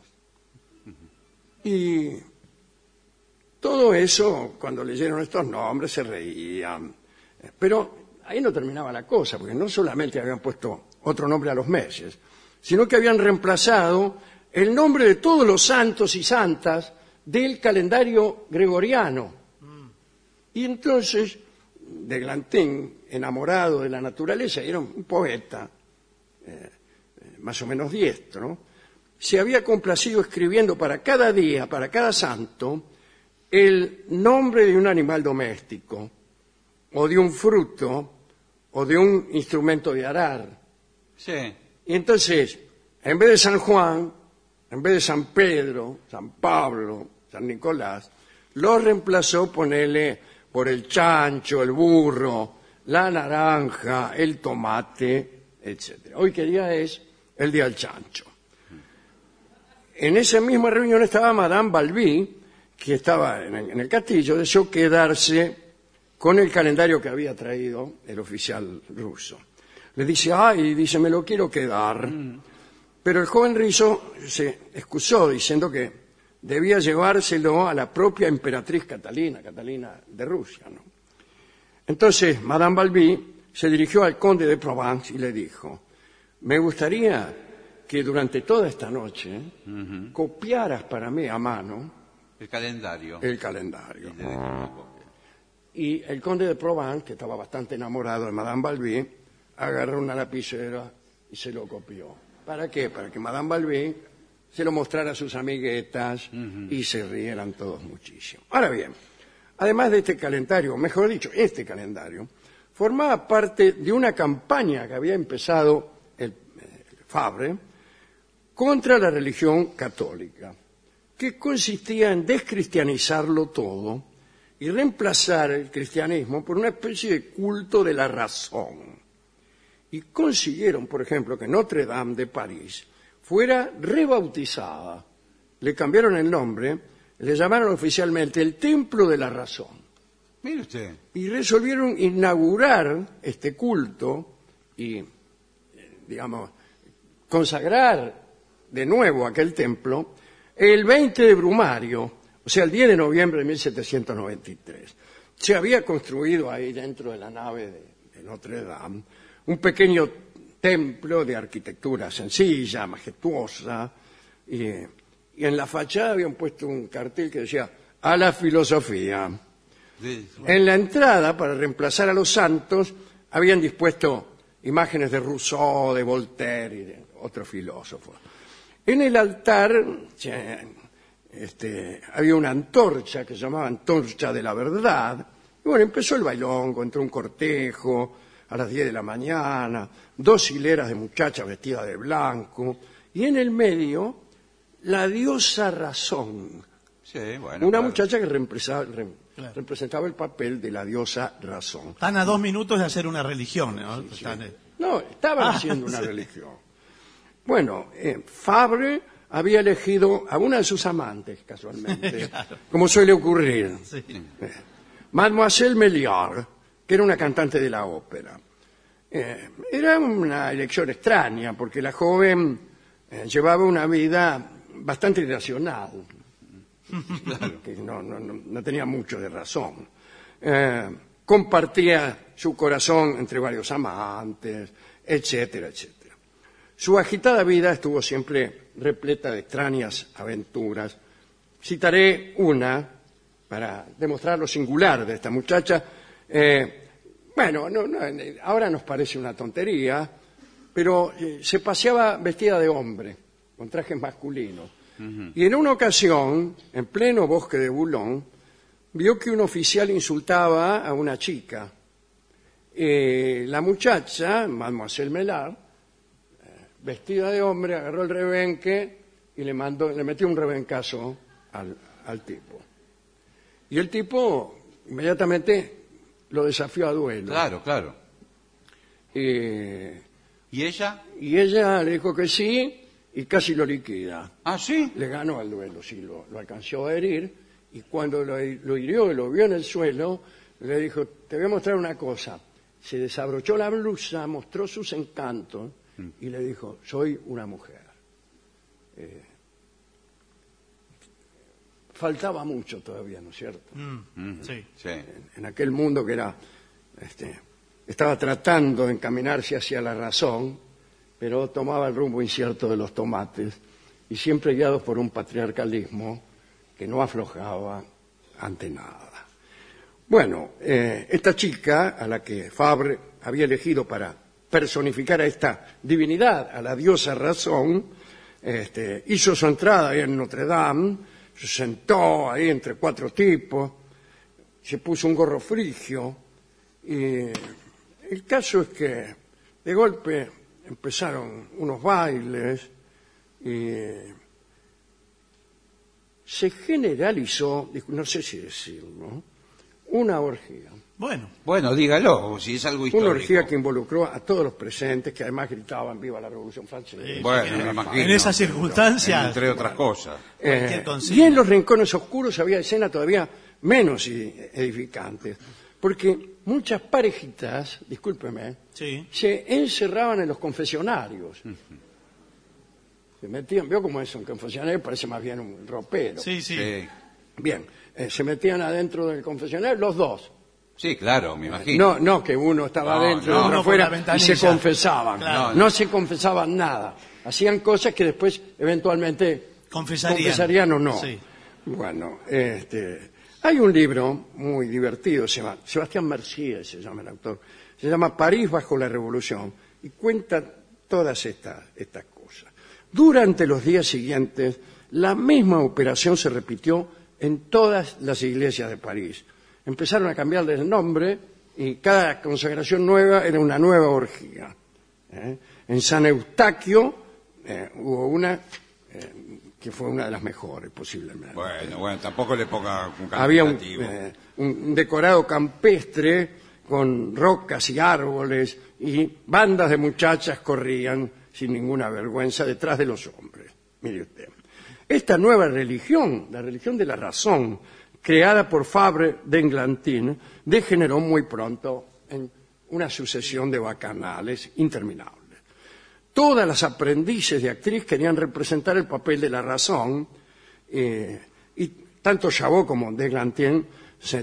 Y todo eso, cuando leyeron estos nombres, se reían. Pero ahí no terminaba la cosa, porque no solamente habían puesto otro nombre a los meses, sino que habían reemplazado el nombre de todos los santos y santas del calendario gregoriano. Y entonces, d'Églantine, enamorado de la naturaleza, era un poeta, eh, más o menos diestro, se había complacido escribiendo para cada día, para cada santo, el nombre de un animal doméstico, o de un fruto, o de un instrumento de arar. Sí. Y entonces, en vez de San Juan, en vez de San Pedro, San Pablo, San Nicolás, lo reemplazó, ponele, por el chancho, el burro, la naranja, el tomate, etcétera. Hoy, ¿qué día es? El día del chancho. En esa misma reunión estaba Madame Balbi, que estaba en el, en el castillo, deseó quedarse con el calendario que había traído el oficial ruso. Le dice, ay, dice, me lo quiero quedar. Mm. Pero el joven ruso se excusó diciendo que debía llevárselo a la propia emperatriz Catalina, Catalina de Rusia, ¿no? Entonces, Madame Balbi se dirigió al conde de Provence y le dijo, me gustaría que durante toda esta noche uh-huh. copiaras para mí a mano el calendario. El calendario. Y el conde de Provence, que estaba bastante enamorado de Madame Balbi, agarró una lapicera y se lo copió. ¿Para qué? Para que Madame Balbi se lo mostrara a sus amiguetas uh-huh. y se rieran todos muchísimo. Ahora bien, además de este calendario, mejor dicho, este calendario, formaba parte de una campaña que había empezado el, el Fabre contra la religión católica, que consistía en descristianizarlo todo y reemplazar el cristianismo por una especie de culto de la razón. Y consiguieron, por ejemplo, que Notre Dame de París fuera rebautizada. Le cambiaron el nombre, le llamaron oficialmente el Templo de la Razón. Mire usted. Y resolvieron inaugurar este culto y, digamos, consagrar de nuevo aquel templo el veinte de Brumario, o sea, el diez de noviembre de mil setecientos noventa y tres. se había construido ahí dentro de la nave de, de Notre Dame un pequeño templo de arquitectura sencilla, majestuosa, y, y en la fachada habían puesto un cartel que decía «A la filosofía». En la entrada, para reemplazar a los santos, habían dispuesto imágenes de Rousseau, de Voltaire y de otros filósofos. En el altar este, había una antorcha que se llamaba Antorcha de la Verdad. Y bueno, empezó el bailongo, entró un cortejo a las diez de la mañana, dos hileras de muchachas vestidas de blanco, y en el medio la diosa Razón, Sí, bueno, una claro. muchacha que reemplazaba- re- Claro. representaba el papel de la diosa Razón. Están a dos minutos de hacer una religión, ¿no? Están, eh, No, estaban Ah, haciendo una sí. religión. Bueno, eh, Fabre había elegido a una de sus amantes, casualmente, como suele ocurrir. sí. Eh, Mademoiselle Méliard, que era una cantante de la ópera. Eh, era una elección extraña, porque la joven eh, llevaba una vida bastante irracional, que no, no- no- no tenía mucho de razón. Eh, compartía su corazón entre varios amantes, etcétera, etcétera. Su agitada vida estuvo siempre repleta de extrañas aventuras. Citaré una para demostrar lo singular de esta muchacha. Eh, bueno, no- no, eh, ahora nos parece una tontería, pero eh, se paseaba vestida de hombre, con trajes masculinos. Y en una ocasión, en pleno bosque de Boulogne, vio que un oficial insultaba a una chica. Eh, la muchacha, Mademoiselle Mellard, eh, vestida de hombre, agarró el rebenque y le mandó, le metió un rebencazo al, al tipo. Y el tipo inmediatamente lo desafió a duelo. Claro, claro. Eh, ¿Y ella? y ella le dijo que sí y casi lo liquida. Ah, sí. Le ganó al duelo, sí, lo, lo alcanzó a herir, y cuando lo, lo hirió y lo vio en el suelo, le dijo, te voy a mostrar una cosa. Se desabrochó la blusa, mostró sus encantos, y le dijo, soy una mujer. Eh, faltaba mucho todavía, ¿no es cierto? Mm, sí. Sí. En aquel mundo que era, este, estaba tratando de encaminarse hacia la razón, pero tomaba el rumbo incierto de los tomates, y siempre guiados por un patriarcalismo que no aflojaba ante nada. Bueno, eh, esta chica, a la que Fabre había elegido para personificar a esta divinidad, a la diosa Razón, este, hizo su entrada ahí en Notre Dame, se sentó ahí entre cuatro tipos, se puso un gorro frigio, y el caso es que de golpe empezaron unos bailes y se generalizó, no sé si decirlo, una orgía. Bueno, Bueno, dígalo, si es algo Una histórico. orgía que involucró a todos los presentes, que además gritaban viva la Revolución Francesa. Sí. Bueno, me imagino. en esas circunstancias, Entre otras cosas. cualquier Eh, consigna. y en los rincones oscuros había escenas todavía menos i- edificantes, porque muchas parejitas, discúlpeme, sí. se encerraban en los confesionarios. Se metían, veo cómo es un confesionario, parece más bien un ropero. Sí, sí. Sí. Bien, eh, se metían adentro del confesionario los dos. Sí, claro, me imagino. No, no que uno estaba No, adentro no. y otro Uno por afuera la y ventanilla. se confesaban. Claro. No se confesaban nada. Hacían cosas que después eventualmente Confesarían. confesarían o no. Sí. Bueno, este, hay un libro muy divertido, se llama, Sebastián Mercier se llama el autor, se llama París bajo la Revolución, y cuenta todas estas, estas cosas. Durante los días siguientes, la misma operación se repitió en todas las iglesias de París. Empezaron a cambiarle el nombre y cada consagración nueva era una nueva orgía. ¿eh? En San Eustaquio eh, hubo una eh, que fue una de las mejores, posiblemente. Bueno, bueno, tampoco le ponga un Había un, calificativo. eh, un decorado campestre con rocas y árboles, y bandas de muchachas corrían sin ninguna vergüenza detrás de los hombres. Mire usted. Esta nueva religión, la religión de la razón, creada por Fabre d'Englantin, degeneró muy pronto en una sucesión de bacanales interminables. Todas las aprendices de actriz querían representar el papel de la razón, eh, y tanto Chabot como d'Englantin se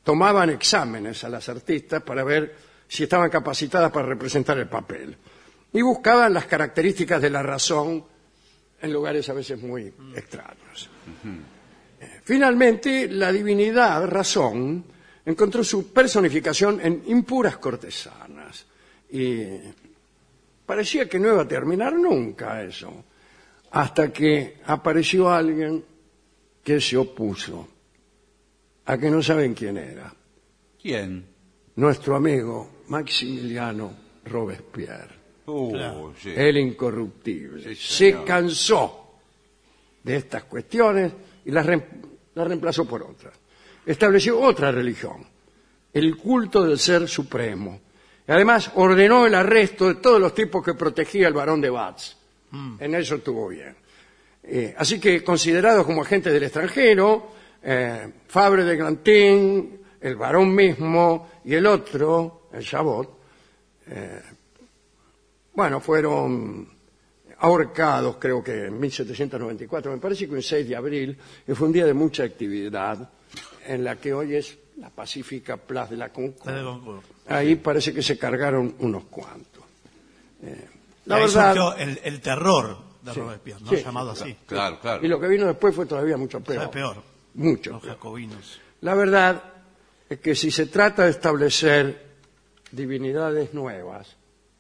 tomaban exámenes a las artistas para ver si estaban capacitadas para representar el papel. Y buscaban las características de la razón en lugares a veces muy extraños. Eh, Finalmente, la divinidad razón encontró su personificación en impuras cortesanas. Y parecía que no iba a terminar nunca eso, hasta que apareció alguien que se opuso, a que no saben quién era. ¿Quién? Nuestro amigo Maximiliano Robespierre, Uh, Claro. sí. el incorruptible. Sí, Se señor. cansó de estas cuestiones y las, rem- las reemplazó por otras. Estableció otra religión, el culto del Ser Supremo. Y además ordenó el arresto de todos los tipos que protegía el barón de Batz. En eso estuvo bien. Eh, así que considerados como agentes del extranjero, eh, Fabre de Grantin, el barón mismo y el otro, el Chabot, eh, bueno, fueron ahorcados, creo que en mil setecientos noventa y cuatro, me parece que un seis de abril, que fue un día de mucha actividad, en la que hoy es la pacífica Place de la Concorde. Ahí parece que se cargaron unos cuantos. Eh, la Ahí verdad, surgió el, el terror de Sí, Robespierre, ¿no? sí, Llamado sí, así. Claro, claro. y lo que vino después fue todavía mucho peor. Fue peor. Mucho Los peor. jacobinos. La verdad es que si se trata de establecer divinidades nuevas,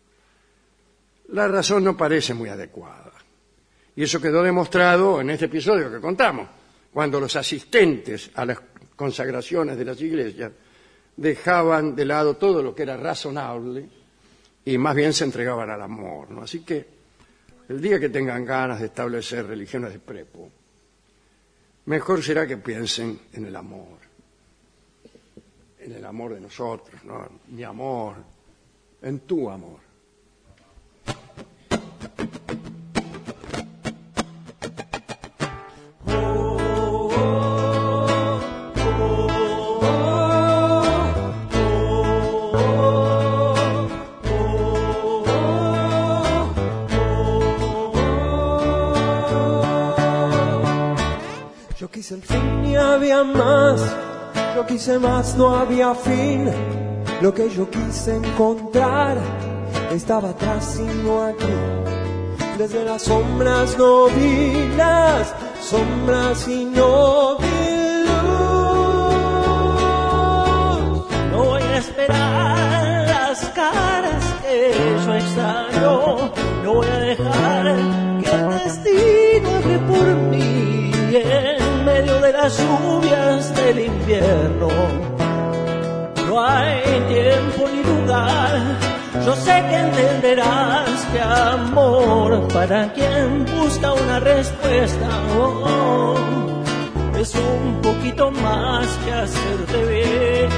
la razón no parece muy adecuada. Y eso quedó demostrado en este episodio que contamos, cuando los asistentes a las consagraciones de las iglesias dejaban de lado todo lo que era razonable y más bien se entregaban al amor, ¿no? Así que el día que tengan ganas de establecer religiones de prepo, mejor será que piensen en el amor, en el amor de nosotros, ¿no? Mi amor, en tu amor. Yo quise el fin y había más, yo quise más, no había fin. Lo que yo quise encontrar estaba atrás y no aquí. Desde las sombras no vi las sombras y no vi luz. No voy a esperar las caras que yo extraño. No voy a dejar que el destino hable por mí en medio de las lluvias del invierno. No hay tiempo ni lugar. Yo sé que entenderás que amor para quien busca una respuesta oh, es un poquito más que hacerte bien.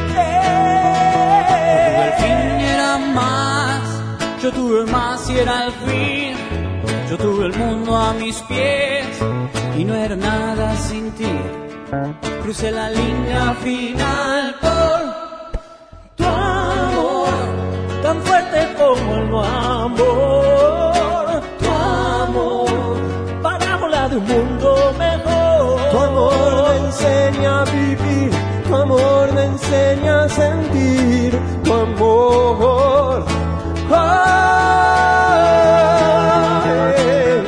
El fin era más, yo tuve más y era el fin. Yo tuve el mundo a mis pies y no era nada sin ti. Crucé la línea final por Tu amor, tan fuerte como el no amor. Tu amor, para volar de un mundo mejor. Tu amor me enseña a vivir, tu amor me enseña a sentir, tu amor. Ay,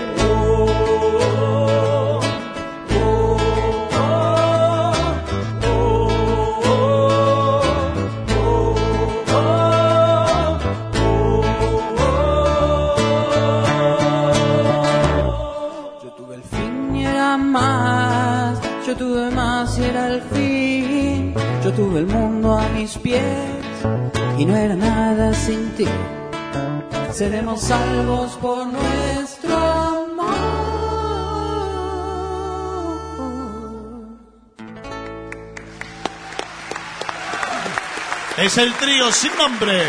yo tuve el fin y era más, yo tuve más y era el fin. Yo tuve el mundo a mis pies y no era nada sin ti. Seremos salvos por nuestro amor. Es el trío sin nombre.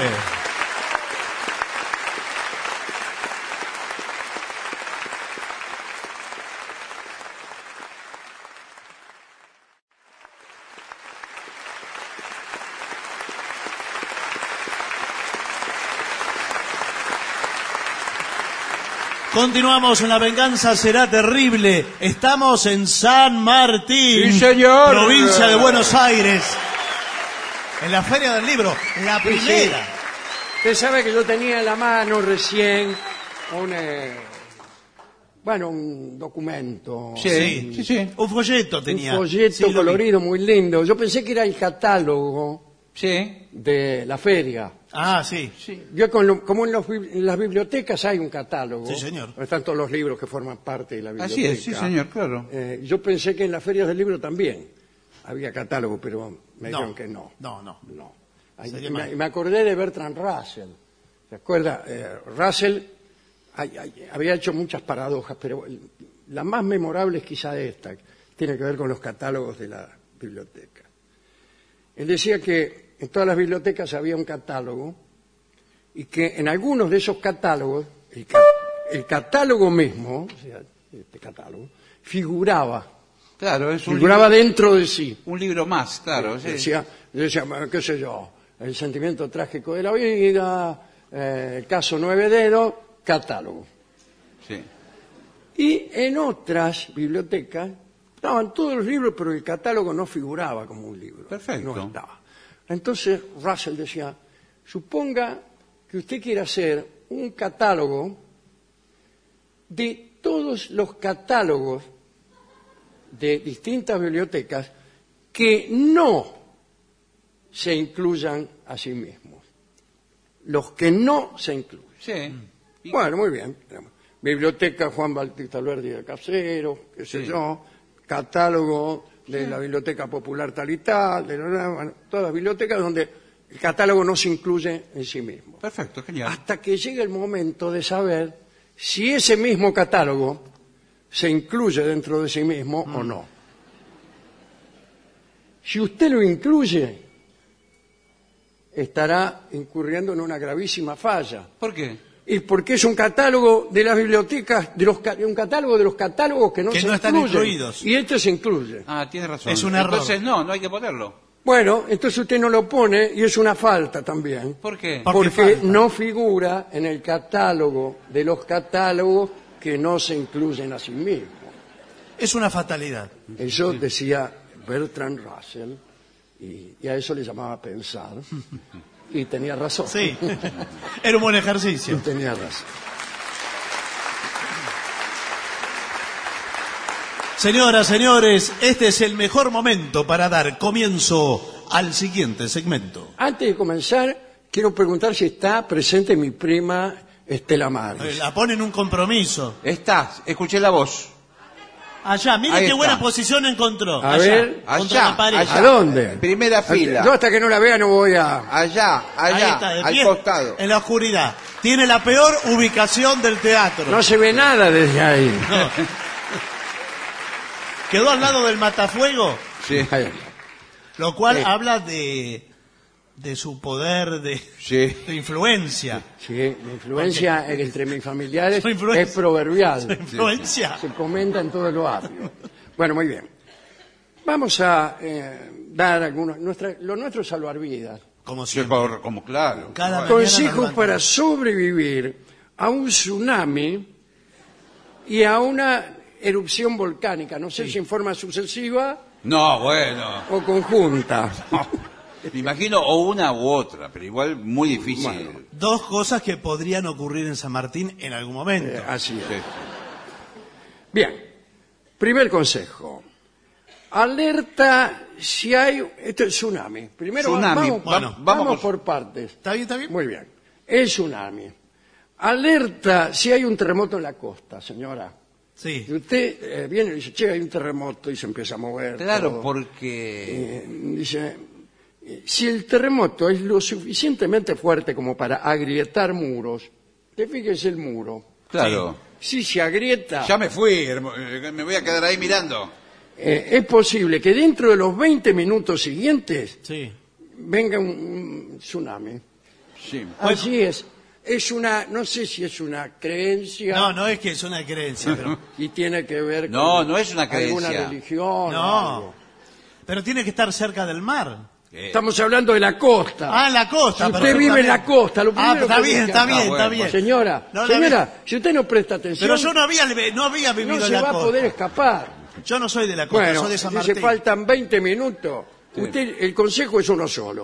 Continuamos en La Venganza Será Terrible. Estamos en San Martín, Sí, señor. provincia de Buenos Aires. En la Feria del Libro, la Sí, sí. primera. Usted sabe que yo tenía en la mano recién un, eh, bueno, un documento. Sí, sí, sí. Un folleto tenía. Un folleto Sí, lo vi. colorido muy lindo. Yo pensé que era el catálogo Sí. de la feria. Ah, sí. Yo con lo- como en, los bib- en las bibliotecas hay un catálogo. Sí, señor. Donde están todos los libros que forman parte de la biblioteca. Así es, sí, señor, claro. Eh, yo pensé que en las ferias del libro también había catálogo, pero me No. dijeron que no. No, no. No. Ahí- Sería y me, mal. y me acordé de Bertrand Russell. ¿Se acuerda? Eh, Russell ay, ay, había hecho muchas paradojas, pero el- la más memorable es quizá esta, que tiene que ver con los catálogos de la biblioteca. Él decía que en todas las bibliotecas había un catálogo y que en algunos de esos catálogos, el, ca- el catálogo mismo, o sea, este catálogo, figuraba, Claro, es un, figuraba libro, dentro de sí. un libro más, claro. sí. Decía, decía, qué sé yo, el sentimiento trágico de la vida, eh, el caso nueve dedos, catálogo. Sí. Y en otras bibliotecas estaban todos los libros, pero el catálogo no figuraba como un libro. Perfecto. No estaba. Entonces Russell decía, suponga que usted quiere hacer un catálogo de todos los catálogos de distintas bibliotecas que no se incluyan a sí mismos. Los que no se incluyen. Sí. Y- Bueno, muy bien. Biblioteca Juan Bautista Alberdi de Casero, qué sé Sí. yo, catálogo de la Biblioteca Popular tal y tal, de la- bueno, todas las bibliotecas donde el catálogo no se incluye en sí mismo. Perfecto, genial. Hasta que llega el momento de saber si ese mismo catálogo se incluye dentro de sí mismo o no. Si usted lo incluye, estará incurriendo en una gravísima falla. ¿Por qué? Y porque es un catálogo de las bibliotecas, de los, ca- un catálogo de los catálogos que no Que se no están incluyen. incluidos. Y este se incluye. Ah, tiene razón. Es un error. Entonces no, no hay que ponerlo. Bueno, entonces usted no lo pone y es una falta también. ¿Por qué? Por- Porque Porque falta. no figura en el catálogo de los catálogos que no se incluyen a sí mismos. Es una fatalidad. Eso decía Bertrand Russell y, y a eso le llamaba pensar. Y tenía razón. Sí. Era un buen Y ejercicio. tenía razón. Señoras, señores, este es el mejor momento para dar comienzo al siguiente segmento. Antes de comenzar, quiero preguntar si está presente mi prima Estela Eh, Maris. La ponen un compromiso. Estás, escuché la voz. Allá, mire Ahí qué está. buena posición encontró. A Allá, ver. contra Allá, la pared. allá. ¿A dónde? Primera fila. Yo hasta que no la vea no voy a... Allá, Ahí allá, está, de al pie, costado. en la oscuridad. Tiene la peor ubicación del teatro. No se ve nada desde ahí. No. Quedó al lado del matafuego, Sí, Ahí. lo cual Sí. habla de, de su poder de, sí. de influencia. Sí, la influencia entre mis familiares Su influencia. es proverbial. Su influencia. Se comenta en todo lo barrio. Bueno, muy bien. Vamos a eh, dar algunos... Nuestra, lo nuestro es salvar vidas. Como Sí, siempre. como, como claro. Cada mañana Consejos nos para mandan- sobrevivir a un tsunami y a una erupción volcánica. No sé si en forma sucesiva No, bueno. o conjunta. Me imagino o una u otra, pero igual muy difícil. Dos cosas que podrían ocurrir en San Martín en algún momento. Eh, así es. Sí. Bien, primer consejo. Alerta si hay... Esto es tsunami. Primero Tsunami. vamos, Bueno, vamos, vamos por partes. ¿Está bien, está bien? Muy bien. El tsunami. Alerta si hay un terremoto en la costa, señora. Sí. Y usted eh, viene y dice, che, hay un terremoto y se empieza a mover. Claro, todo. porque... Eh, dice, eh, si el terremoto es lo suficientemente fuerte como para agrietar muros, te fíjese el muro. Claro. Si se agrieta, Ya me fui, hermo- eh, me voy a quedar ahí mirando. eh, es posible que dentro de los veinte minutos siguientes Sí. venga un, un tsunami. Sí. Así es. Es una, no sé si es una creencia No, no es que es una creencia, pero, y tiene que ver No, con no es una alguna creencia. religión. o no. algo. Pero tiene que estar cerca del mar. Eh, Estamos hablando de la costa. Ah, en la costa. Si usted perfecto, vive en está la bien. costa, lo Ah, primero está que bien, busca- está bien, Ah, está bueno, bien. Señora, No, la señora, si usted no presta atención, Pero yo no había, no había vivido no en se la va a costa. poder escapar. Yo no soy de la costa, Bueno, soy de San si Martín. se faltan veinte minutos, usted, el consejo es uno solo.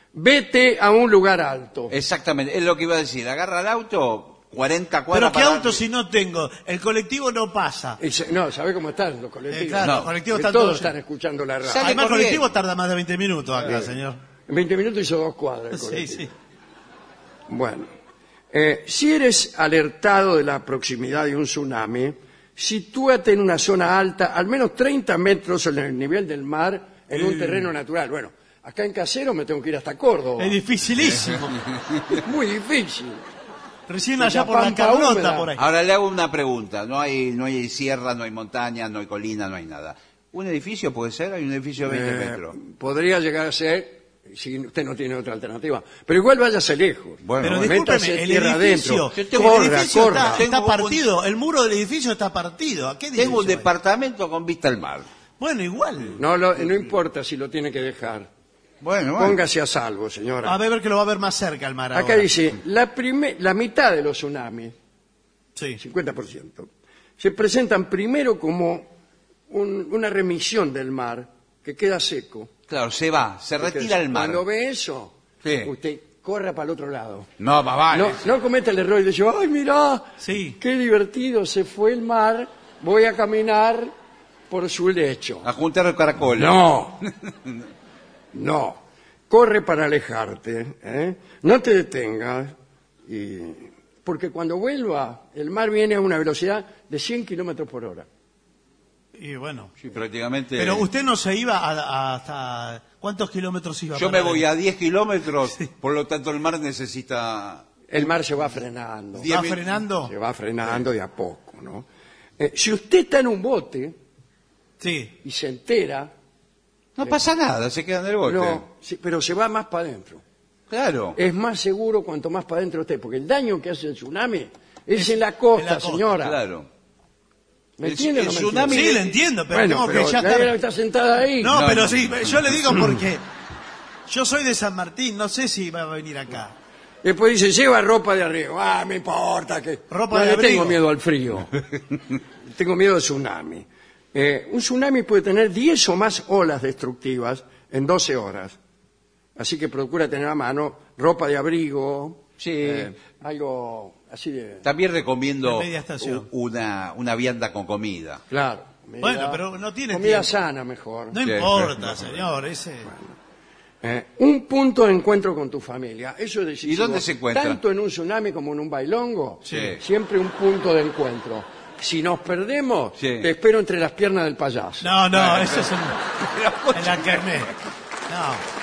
vete a un lugar alto. Exactamente, es lo que iba a decir. Agarra el auto, cuarenta Pero cuadras ¿qué para- auto si no tengo? El colectivo no pasa. Y se- no, ¿sabe cómo están los colectivos? Eh, claro, No, los colectivos Que están todos todos... están escuchando la radio. Sale Además, el corriendo. colectivo tarda más de veinte minutos acá, Sí. señor. En veinte minutos hizo dos cuadras. el Sí, colectivo. sí. Bueno, eh, si eres alertado de la proximidad de un tsunami, sitúate en una zona alta, al menos treinta metros sobre el nivel del mar, en un terreno natural. Bueno, acá en Casero me tengo que ir hasta Córdoba. Es dificilísimo. Es muy difícil. Recién La allá por la pampa Carlota, húmeda. por ahí. Ahora le hago una pregunta. No hay, no hay sierra, no hay montaña, no hay colina, no hay nada. ¿Un edificio puede ser? Hay un edificio de veinte Eh, metros. podría llegar a ser, si usted no tiene otra alternativa. Pero igual váyase lejos. Bueno, Pero bueno. discúlpeme, métase el tierra edificio, adentro. Yo tengo- el Corra, edificio corra. está, está Tengo un- partido, el muro del edificio está partido. ¿A qué edificio Tengo un es? departamento con vista al mar. Bueno, igual. No, lo- no importa si lo tiene que dejar. Bueno, bueno. Póngase a salvo, señora. A ver que lo va a ver más cerca el mar Acá ahora. dice, la, prime- la mitad de los tsunamis, Sí. cincuenta por ciento, se presentan primero como un- una remisión del mar que queda seco. Claro, se va, se retira el mar. Cuando ve eso, Sí. usted corra para el otro lado. No, más vale. No, no cometa el error de decir, ay, mirá, Sí. qué divertido, se fue el mar, voy a caminar por su lecho. A juntar el caracol. No, no, corre para alejarte, ¿eh? No te detengas, y... porque cuando vuelva, el mar viene a una velocidad de cien kilómetros por hora. Y bueno. Sí, prácticamente. Pero usted no se iba a- a- hasta... ¿Cuántos kilómetros iba? Yo para me voy ver? a diez kilómetros, por lo tanto el mar necesita... El mar se va frenando, Diez ¿Va mil- frenando? se va frenando de a poco, ¿no? Eh, si usted está en un bote Sí. y se entera, No pasa nada, se queda en el bote. no, sí, pero se va más para adentro. Claro. Es más seguro cuanto más para adentro esté, porque el daño que hace el tsunami es en la costa, en la costa, señora. Claro. ¿Me El- entiende o no el me tsunami- entiende? Sí, le entiendo, pero Bueno, tengo pero que ya la negra estar... está sentada ahí. No, No, pero no. sí, yo le digo porque yo soy de San Martín, no sé si va a venir acá. Después dice, lleva ropa de arriba. Ah, me importa. que Ropa no de le abrigo. tengo miedo al frío. Tengo miedo al tsunami. Eh, un tsunami puede tener diez o más olas destructivas en doce horas. Así que procura tener a mano ropa de abrigo, Sí. eh, algo así de... También recomiendo De media estación. u- una, una vianda con comida. Claro. comida- Bueno, pero no tiene Comida tiempo. sana mejor. No Sí, importa, sí. señor, ese... Eh, un punto de encuentro con tu familia. Eso es decisivo. ¿Y dónde se encuentra? Tanto en un tsunami como en un bailongo. Sí. Siempre un punto de encuentro. Si nos perdemos, Sí. te espero entre las piernas del payaso. No, no, Bueno, eso es en, en la carnet. No.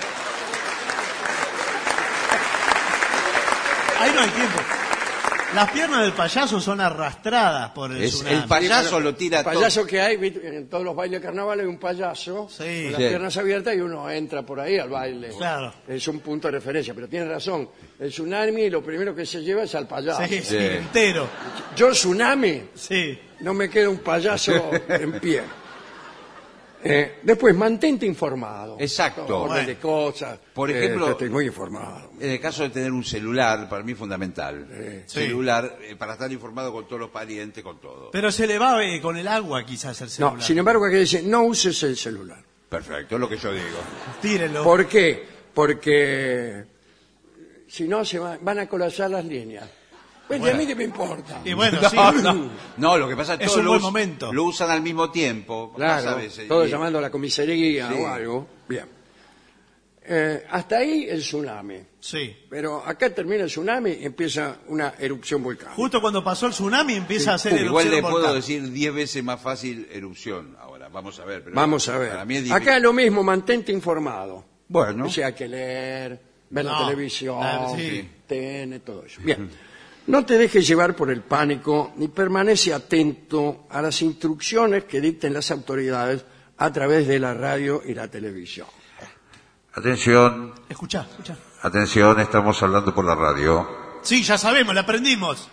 Ahí no hay tiempo. Las piernas del payaso son arrastradas por el Es- tsunami. el payaso Pero lo tira el payaso que hay, ¿viste? En todos los bailes de carnaval hay un payaso Sí. con las Sí. piernas abiertas y uno entra por ahí al baile. Claro. Es un punto de referencia, pero tiene razón. El tsunami lo primero que se lleva es al payaso. Sí, sí, Sí. entero. Yo tsunami, Sí. no me queda un payaso en pie. Eh, después, mantente informado. Exacto. Orden Bueno. de cosas. Por Eh, ejemplo- estoy muy informado. En el caso de tener un celular, para mí es fundamental. Sí. Celular, eh, para estar informado con todos los parientes, con todo. Pero se le va eh, con el agua quizás el celular. No, sin embargo, aquí dice, no uses el celular. Perfecto, es lo que yo digo. Tírenlo. ¿Por qué? Porque si no, se va- van a colapsar las líneas. Pues, ¿y a mí qué me importa? Y bueno, No, sí. no, no, lo que pasa es que Es todos un lo, buen us- momento. lo usan al mismo tiempo. pasa Claro, a veces, todos y- llamando a la comisaría Sí. o algo. Bien. Eh, hasta ahí el tsunami. Sí. Pero acá termina el tsunami y empieza una erupción volcánica. Justo cuando pasó el tsunami empieza a hacer Uh, igual erupción le un puedo volcán. decir diez veces más fácil erupción ahora. Vamos a ver. pero Vamos a ver. Para mí es difícil. Acá lo mismo, mantente informado. Bueno. O sea, hay que leer, ver la No, televisión, claro, sí. T N, todo eso. Bien. No te dejes llevar por el pánico ni permanece atento a las instrucciones que dicten las autoridades a través de la radio y la televisión. Atención, Escuchá, escuchá. atención, estamos hablando por la radio. Sí, ya sabemos, le aprendimos.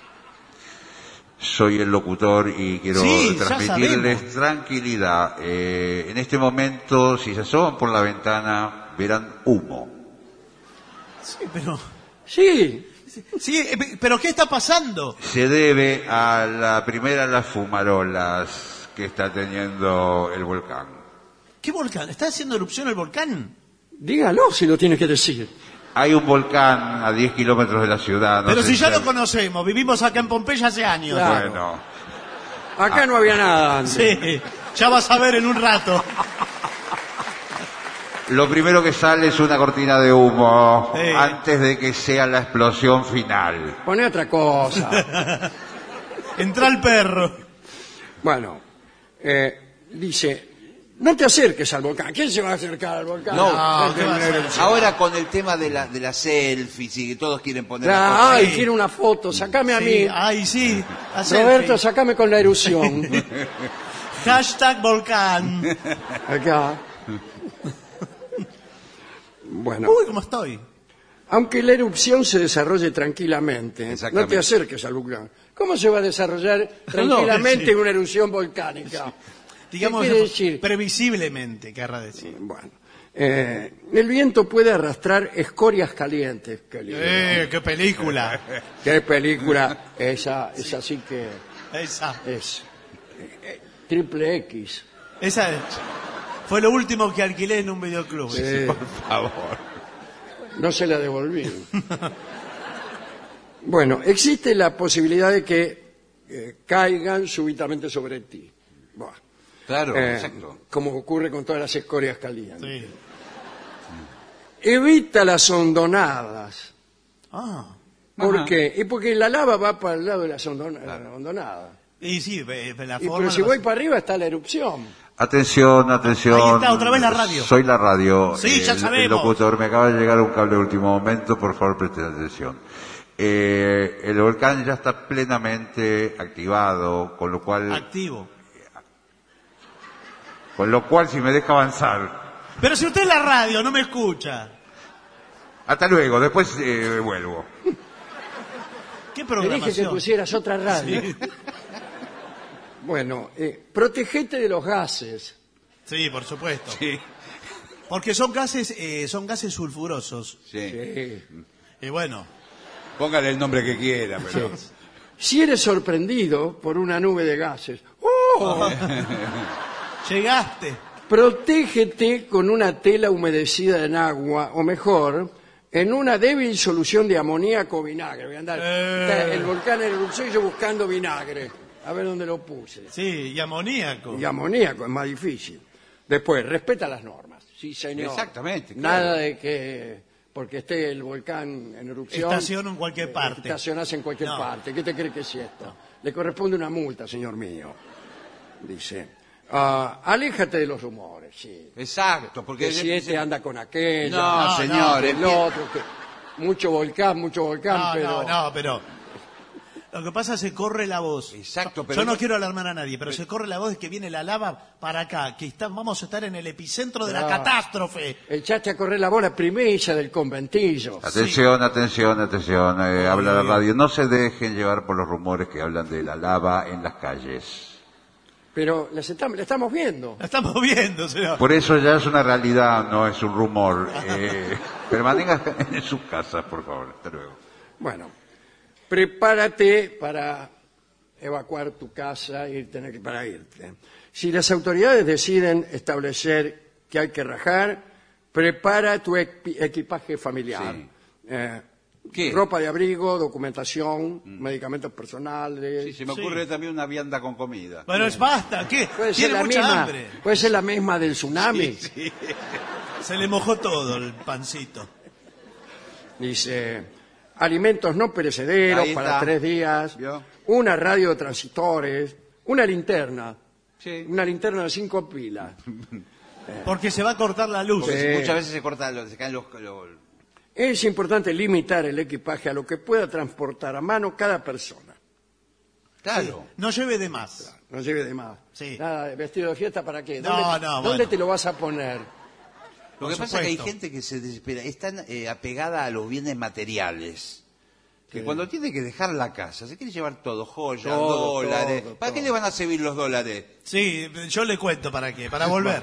Soy el locutor y quiero Sí, ya transmitirles sabemos. tranquilidad. Eh, en este momento, si se asoman por la ventana, verán humo. Sí, pero... Sí, Sí, eh, pe- pero ¿qué está pasando? Se debe a la primera de las fumarolas que está teniendo el volcán. ¿Qué volcán? ¿Está haciendo erupción el volcán? Dígalo si lo tiene que decir. Hay un volcán a diez kilómetros de la ciudad. no Pero sé si ya sabe- lo conocemos, vivimos acá en Pompeya hace años. Claro. Bueno, Acá no había nada antes. Sí, ya vas a ver en un rato. lo primero que sale es una cortina de humo Sí. antes de que sea la explosión final. Pone otra cosa. Entra el perro. Bueno, eh, dice, no te acerques al volcán. ¿Quién se va a acercar al volcán? No, Ah, ¿qué va a hacer? Ahora con el tema de la de las selfies y que todos quieren poner Ah, las ay, cosas. quiero una foto, sacame a Sí, mí. ay, sí. a selfie. Roberto, sacame con la erupción. Hashtag volcán. Acá. Bueno, Uy, ¿cómo estoy? aunque la erupción se desarrolle tranquilamente, no Exactamente. te acerques al volcán. ¿Cómo se va a desarrollar tranquilamente sí. una erupción volcánica? Digamos, ¿Qué quiere decir? previsiblemente, querrá decir. Bueno, eh, el viento puede arrastrar escorias calientes. Qué lindo. ¡Eh, qué película! Qué película, esa, esa sí que Esa. es eh, eh, triple X. Esa es- fue lo último que alquilé en un videoclub. Eh, Por favor. no se la devolví. Bueno, existe la posibilidad de que eh, caigan súbitamente sobre ti. Buah. Claro, Eh, exacto. como ocurre con todas las escorias calientes. Sí. Evita las hondonadas. Ah. ¿Por Ajá. qué? Y porque la lava va para el lado de las hondona- hondonadas. Y sí, ve- ve la Y forma. pero si la- voy para arriba está la erupción. Atención, atención. Ahí está, otra vez la radio. Soy la radio. Sí, ya El- sabemos. El locutor, me acaba de llegar un cable de último momento, por favor presten atención. Eh, el volcán ya está plenamente activado, con lo cual, Activo. con lo cual si me deja avanzar. Pero si usted es la radio, no me escucha. Hasta luego, después eh, vuelvo. ¿Qué Te dije que programación? pusieras otra radio. Bueno, eh, protegete de los gases. Sí, por supuesto. Sí. Porque son gases, eh, son gases sulfurosos. Sí. Eh, Y bueno, Póngale el nombre que quiera, pero. si eres sorprendido por una nube de gases, ¡oh! llegaste. Protégete con una tela humedecida en agua, o mejor, en una débil solución de amoníaco o vinagre. Voy a andar, Eh. está el volcán en erupción y yo buscando vinagre. A ver dónde lo puse. Sí, y amoníaco. Y amoníaco es más difícil. Después, respeta las normas. Sí, señor. Exactamente, claro. Nada de que porque esté el volcán en erupción. Estaciono en cualquier parte. Estacionás en cualquier No. parte. ¿Qué te cree que es esto? Le corresponde una multa, señor mío. Dice. ah, aléjate de los rumores, sí. Exacto, porque. Que si este anda con aquella. No, No, señor. el empie- otro, que mucho volcán, mucho volcán, No, pero. no, no, pero lo que pasa es que se corre la voz. Exacto, pero. Yo no quiero alarmar a nadie, pero se corre la voz de que viene la lava para acá, que está, vamos a estar en el epicentro de la Ah. catástrofe. Echaste a correr la bola primilla del conventillo. Atención, atención, atención. eh, habla la radio. No se dejen llevar por los rumores que hablan de la lava en las calles. Pero las estamos, la estamos viendo. La estamos viendo, señor. Por eso ya es una realidad, no es un rumor. Eh, permanezcan en sus casas, por favor. Hasta luego. Bueno, prepárate para evacuar tu casa y tener que para irte. Si las autoridades deciden establecer que hay que rajar, prepara tu equi- equipaje familiar. Sí. Eh, ¿Qué? ropa de abrigo, documentación, medicamentos personales. Sí, se me Sí. ocurre también una vianda con comida. Bueno, es basta, ¿qué? Puede ser Tiene la mucha misma, hambre. puede ser la misma del tsunami. Se le mojó todo el pancito. Dice, alimentos no perecederos Ahí para está. tres días, ¿Vio? una radio de transistores, una linterna, Sí. una linterna de cinco pilas. Porque se va a cortar la luz. Porque Sí. muchas veces se cortan, los- se caen los. los- Es importante limitar el equipaje a lo que pueda transportar a mano cada persona. Claro. No lleve de más. No lleve de más. Sí. Nada, de vestido de fiesta, ¿para qué? No, ¿Dónde, no, ¿dónde bueno. te lo vas a poner? Lo Por que pasa es que hay supuesto. gente que se desespera, es tan eh, apegada a los bienes materiales, que cuando tiene que dejar la casa, se quiere llevar todo, joyas, Todo, dólares. todo, ¿Para qué todo. le van a servir los dólares? Sí, yo le cuento para qué, para volver.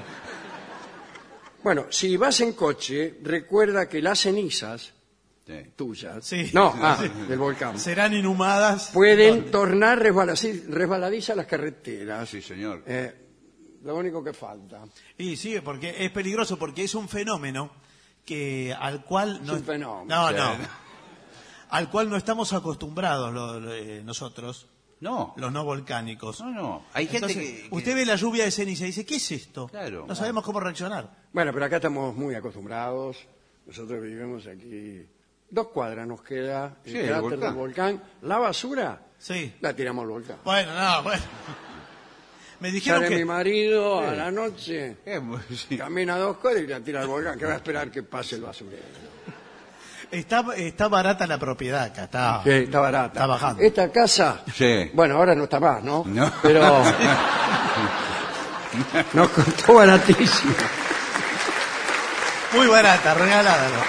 Bueno, si vas en coche, recuerda que las cenizas Sí. tuyas, Sí. no, ah, del volcán, Serán inhumadas. pueden tornar resbaladiz- resbaladizas las carreteras. Sí, señor. Eh, lo único que falta. Y sí, porque es peligroso, porque es un fenómeno que al cual Es no, un fenómeno. no, Sí. no, al cual no estamos acostumbrados lo- lo- eh, nosotros, No, los no volcánicos. no, no. Hay gente Entonces, que, que- usted ve la lluvia de ceniza y dice, ¿qué es esto? Claro. No sabemos cómo reaccionar. Bueno, pero acá estamos muy acostumbrados. Nosotros vivimos aquí. Dos cuadras nos queda el Sí, el cráter volcán. del volcán. La basura Sí. la tiramos al volcán. Bueno, no, bueno. Me dijeron Sale mi que marido a la noche, Eh, sí. camina dos cuadras y la tira al volcán. Que va a esperar que pase el basurero. está, está barata la propiedad acá, está, Sí, está barata. está bajando. Esta casa, Sí. bueno, ahora no está más, ¿no? No. Pero nos costó baratísimo. Muy barata, regalada. ¿no?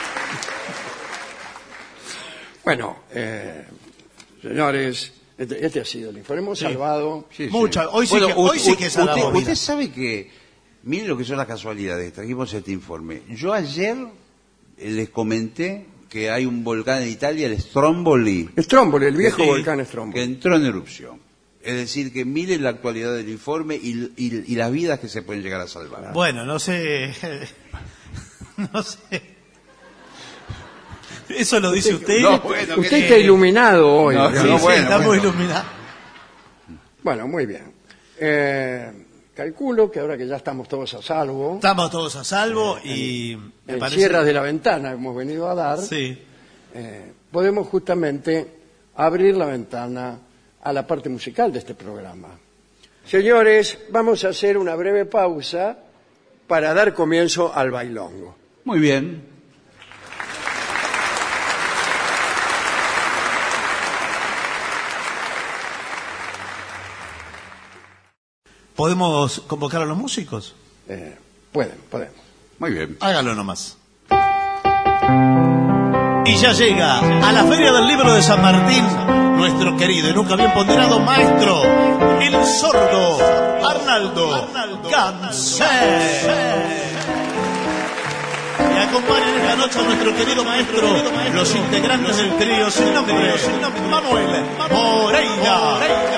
Bueno, eh, señores, este, este ha sido el informe. Hemos salvado. Sí, sí. Mucha- hoy sí Bueno, que- hoy u- sí que u- salvamos usted, vidas. usted sabe que, miren lo que son las casualidades, trajimos este informe. Yo ayer eh, les comenté que hay un volcán en Italia, el Stromboli, Stromboli, el viejo Sí, volcán que Stromboli. entró en erupción. Es decir, que miren la actualidad del informe y, y- y las vidas que se pueden llegar a salvar. Bueno, no sé. No sé. Eso lo dice usted. No, bueno, Usted que- está iluminado hoy. No, Sí, digamos. sí, bueno, estamos bueno. iluminados. Bueno, muy bien. Eh, calculo que ahora que ya estamos todos a salvo, Estamos todos a salvo y me en parece. Sierras de la Ventana hemos venido a dar, Sí. eh, podemos justamente abrir la ventana a la parte musical de este programa. Señores, vamos a hacer una breve pausa para dar comienzo al bailongo. Muy bien. ¿Podemos convocar a los músicos? Eh, pueden, podemos. Muy bien. Hágalo nomás. Y ya llega a la Feria del Libro de San Martín nuestro querido y nunca bien ponderado maestro, el sordo Arnaldo Gansé. Y acompañan esta noche a nuestro querido maestro, los integrantes del trío sin nombre, Manuel Moreira,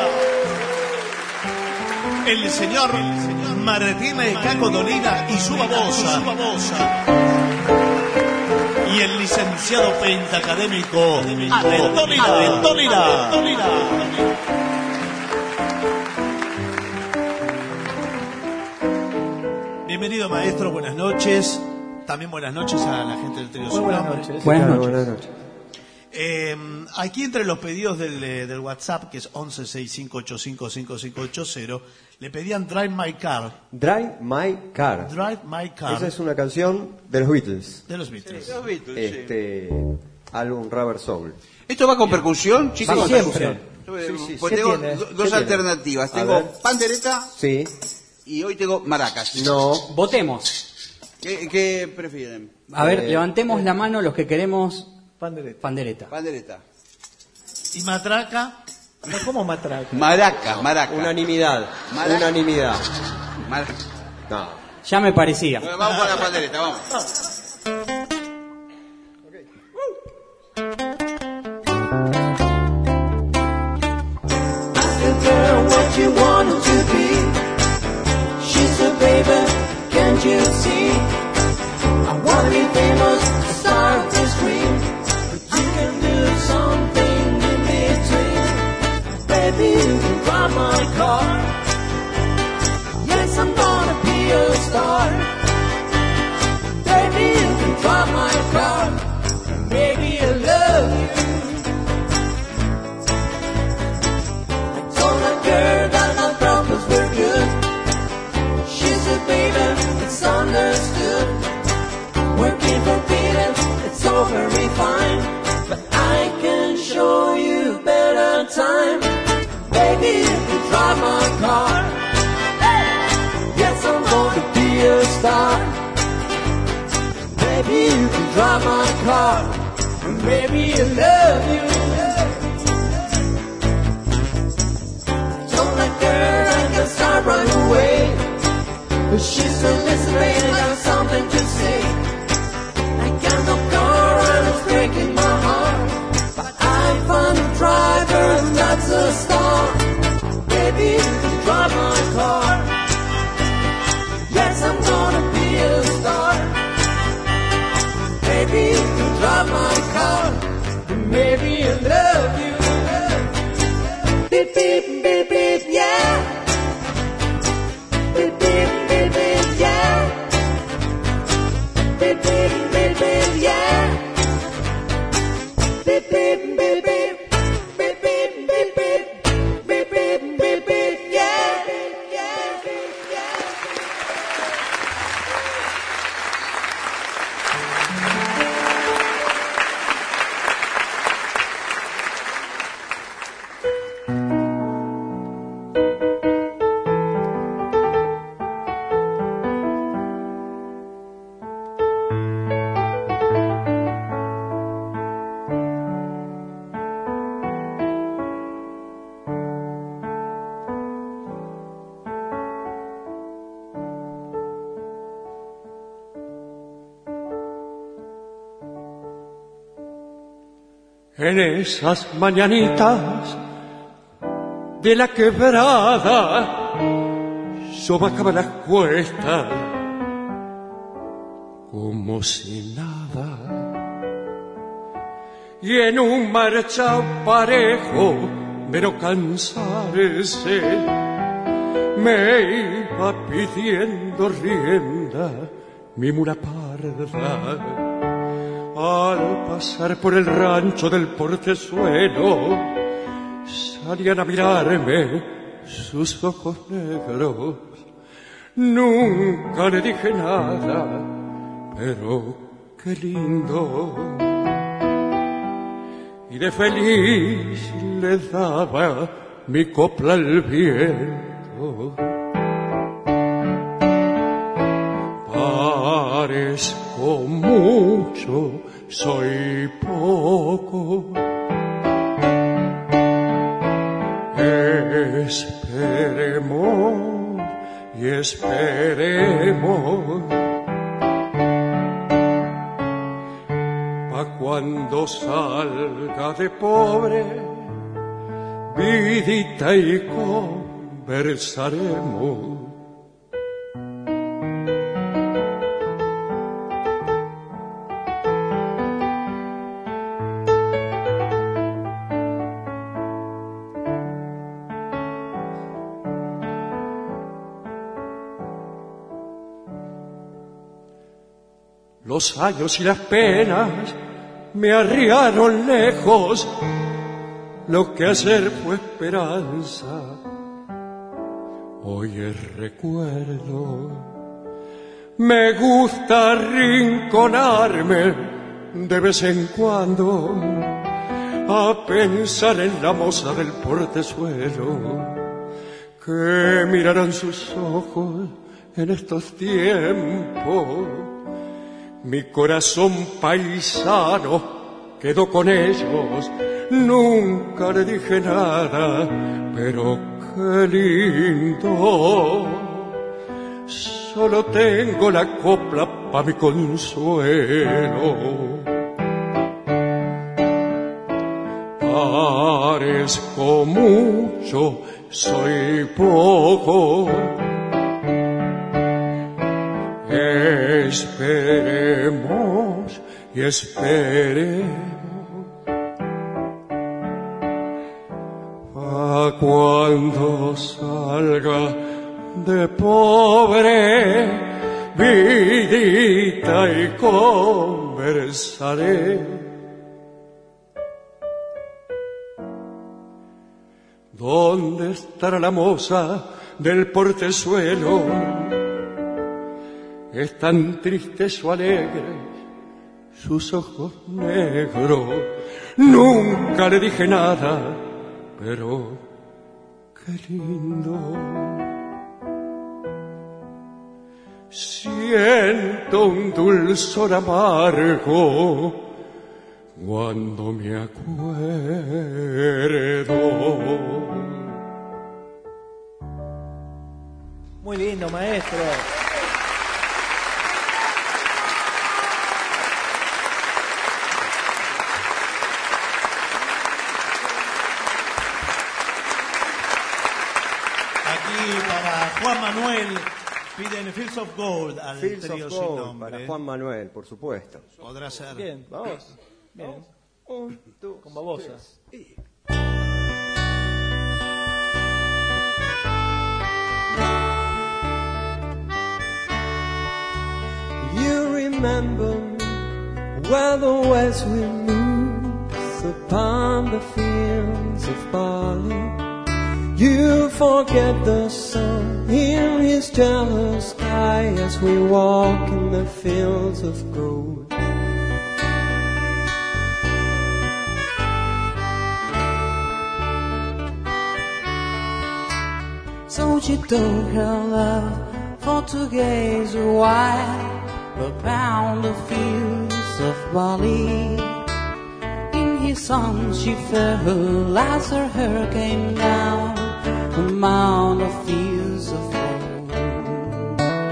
el señor Martín Caco Dolina y su babosa, y el licenciado pentacadémico Abel Dolina. Bienvenido maestro, buenas noches. También buenas noches a la gente del trío sin Buenas nombre. noches. Buenas Claro, noches. buenas noches. Eh, aquí entre los pedidos del, eh, del WhatsApp, que es once sesenta y cinco ochenta y cinco cincuenta y cinco ochenta, le pedían Drive My Car. Drive My Car. Drive My Car Esa es una canción de los Beatles. de los Beatles. Este álbum Rubber Soul. ¿Esto va con percusión, chicos? Va con siempre. Pues Sí, sí, pues ¿qué tengo tiene? do- ¿Qué dos tiene? alternativas. A Tengo ver. pandereta Sí. y hoy tengo maracas. No. Votemos. ¿Qué, qué prefieren? A ver, Eh, levantemos la mano los que queremos Pandereta. pandereta. Pandereta. Y Matraca, No, ¿cómo matraca? Maracas, maracas. Unanimidad. Maraca. Unanimidad. Maracas. No. Ya me parecía. Bueno, vamos con la pandereta, vamos. Girl, what you wanted to be. She said, baby, can't you see? I wanna be famous, a star of the screen. But you can do something in between. Baby, you can drive my car. Yes, I'm gonna be a star. Baby, you can drive my car. Baby, I love you. Told that girl that my brothers were good. She said, baby, it's understood. Working for Peter, it's all very fine. But I can show you a better time. Baby, you can drive my car. Yes, I'm going to be a star. Baby, you can drive my car. And baby, I love you. Told that girl I can start right away. But she said, listen, baby, I got something to say. I got no car and it's breaking my heart. But I found a driver and that's a star. Baby, you can drive my car. Yes, I'm gonna be a star. en esas mañanitas de la quebrada, yo bajaba las cuestas como si nada, y en un marcha parejo de no cansarse me iba pidiendo rienda mi mula parda. Al pasar por el rancho del Portezuelo salían a mirarme sus ojos negros. Nunca le dije nada, pero qué lindo. Y de feliz le daba mi copla al viento. Parezco mucho, soy poco. Esperemos y esperemos pa' cuando salga de pobre, vidita y conversaremos. Los años y las penas me arriaron lejos, lo que ayer fue esperanza, hoy es recuerdo. Me gusta arrinconarme de vez en cuando a pensar en la moza del Portezuelo, que mirarán sus ojos en estos tiempos. Mi corazón paisano quedó con ellos, nunca le dije nada, pero qué lindo. Solo tengo la copla pa' mi consuelo. Parezco mucho, soy poco. Esperemos y esperemos a cuando salga de pobre, vidita y conversaré. ¿Dónde estará la moza del Portezuelo? Es tan triste o alegre, sus ojos negros. Nunca le dije nada, pero qué lindo. Siento un dulzor amargo cuando me acuerdo. Muy lindo, maestro. Juan Manuel piden Fields of Gold al Fields trío of sin Gold nombre. para Juan Manuel, por supuesto. Podrá ser. Bien, Vamos. bien. Un, dos, Con babosas. tres, y... You remember where the west wind moves upon the fields of barley. You forget the sun in his jealous sky as we walk in the fields of gold. So she took her love for to gaze a while upon the fields of barley. In his songs she fell as her hair came down among the fields of gold.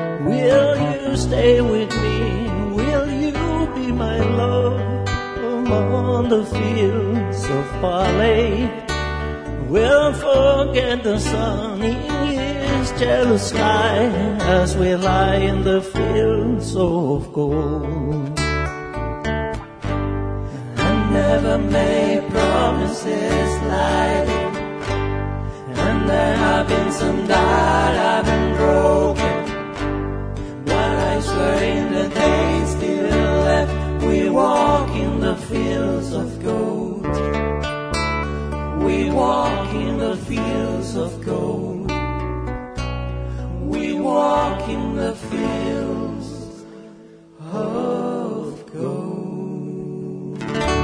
Will you stay with me? Will you be my love? Oh, upon the fields of barley. We'll forget the sun in his jealous sky as we lie in the fields of gold. I never made promises lightly, and there have been some that have been broken. While I swear in the days still left, we walk in the fields of gold. We walk in the fields of gold. We walk in the fields of gold.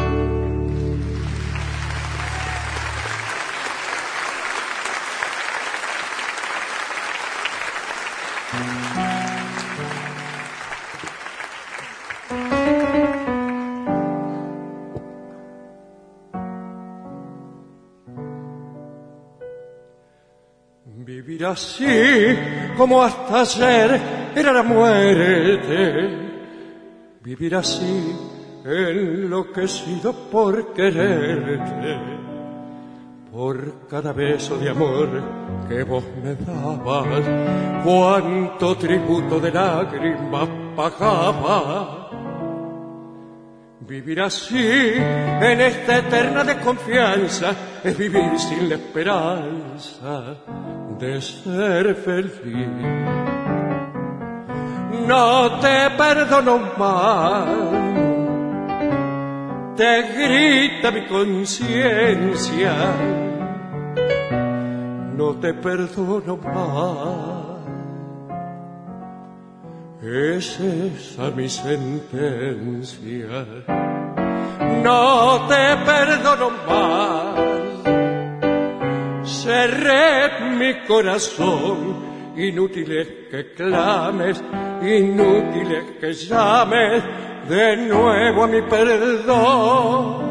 Vivir así como hasta ayer era la muerte. Vivir así enloquecido por quererte. Por cada beso de amor que vos me dabas, cuánto tributo de lágrimas pagaba. Vivir así en esta eterna desconfianza es vivir sin la esperanza de ser feliz. No te perdono más, te grita mi conciencia. No te perdono más, es esa mi sentencia. No te perdono más, cerré mi corazón. Inútil es que clames, inútil es que llames de nuevo a mi perdón.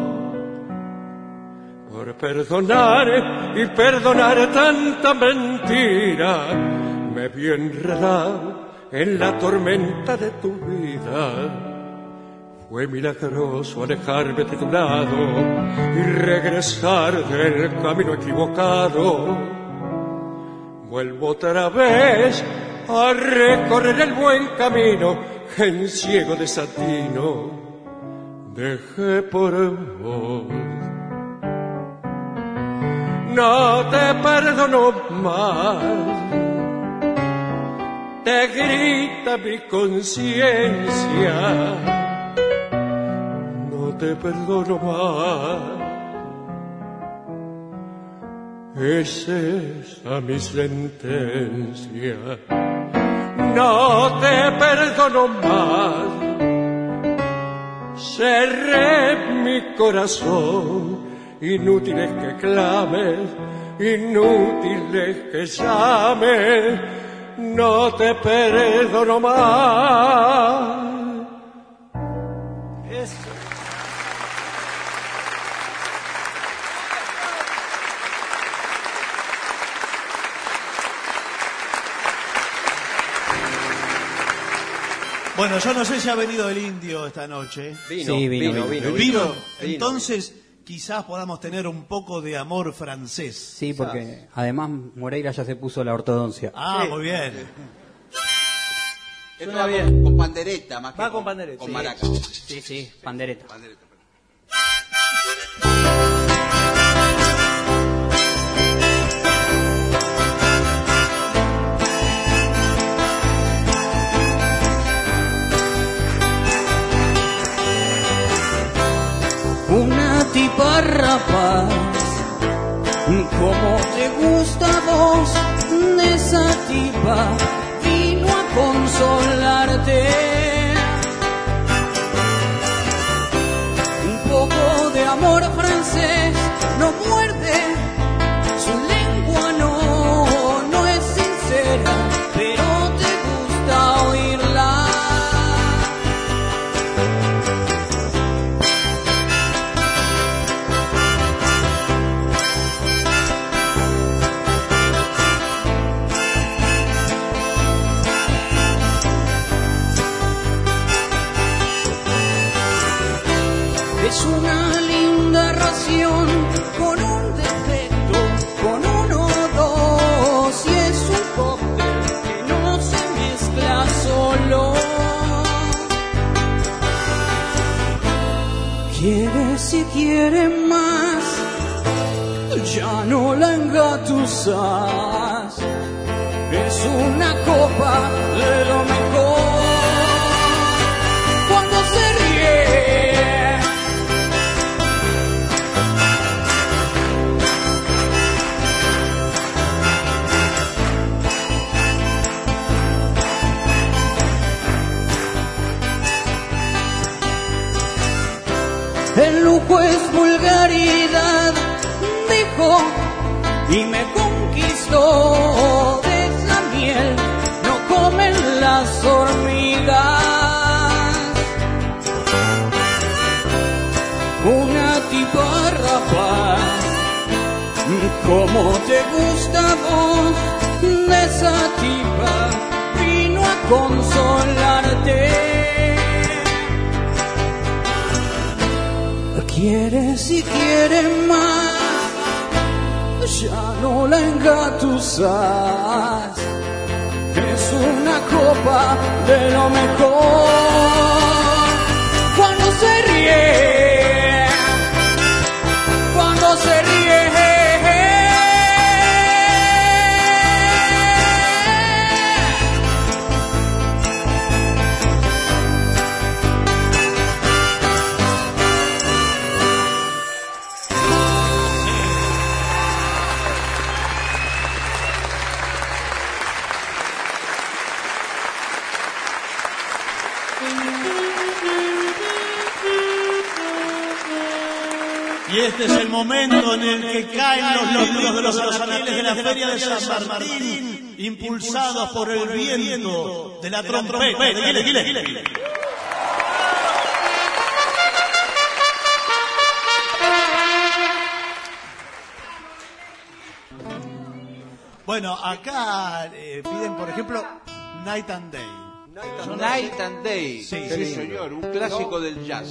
Por perdonar y perdonar tanta mentira, me vi enredado en la tormenta de tu vida. Fue milagroso alejarme de tu lado y regresar del camino equivocado. Vuelvo otra vez a recorrer el buen camino que en ciego desatino dejé por vos. No te perdono más, te grita mi conciencia. No te perdono más, es esa mi sentencia. No te perdono más, cerré mi corazón. Inútil es que clames, inútil es que llames, no te perdono más. Eso. Bueno, yo no sé si ha venido el indio esta noche. Vino, sí, vino, vino, vino. vino, ¿Vino? vino. Entonces, quizás podamos tener un poco de amor francés. Sí, porque además Moreira ya se puso la ortodoncia. Ah, Sí. muy bien. Esto Suena va bien. con, con pandereta más que Va con pandereta. Con Sí. maracas. Sí, sí, pandereta. Pandereta. Una tipa rapaz, como te gusta a vos, esa tipa vino a consolarte. Un poco de amor francés no muerde, su lengua no, no es sincera, pero te gusta oírla. quiere más, ya no la engatusas. Es una copa de lo mejor cuando se ríe. El lujo es vulgaridad, dijo, y me conquistó. De esa miel no comen las hormigas. Una tipa rapaz, como te gusta a vos, de esa tipa vino a consolarte. Quieres y quiere más, ya no la engatusas. Es una copa de lo mejor cuando se ríe, cuando se ríe. Y este es el momento en el que caen los libros de los anaqueles de la Feria de San Martín, impulsados por el viento de la trompeta de Gillespie. Bueno, acá eh, piden, por ejemplo, Night and Day. Night and Day, Sí, sí, sí. señor, un clásico del jazz.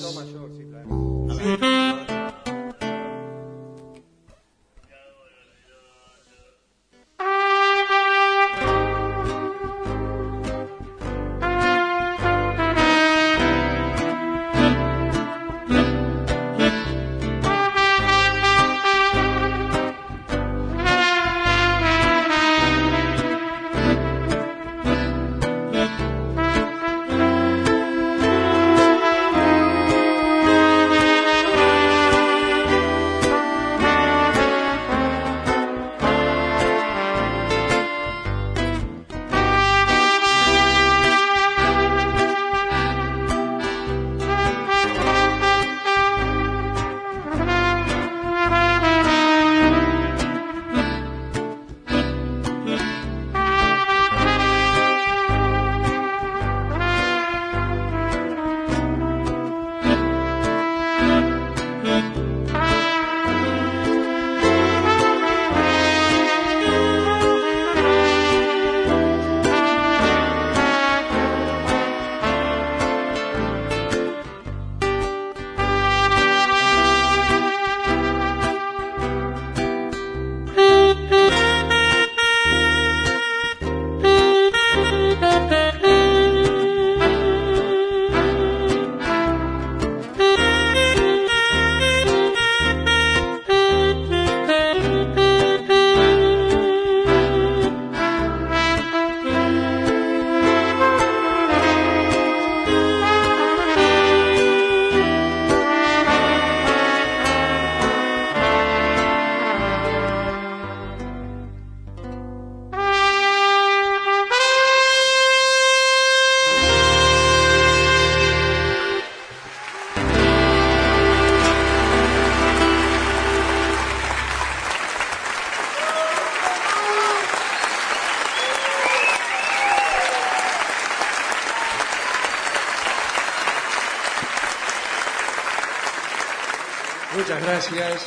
Muchas gracias.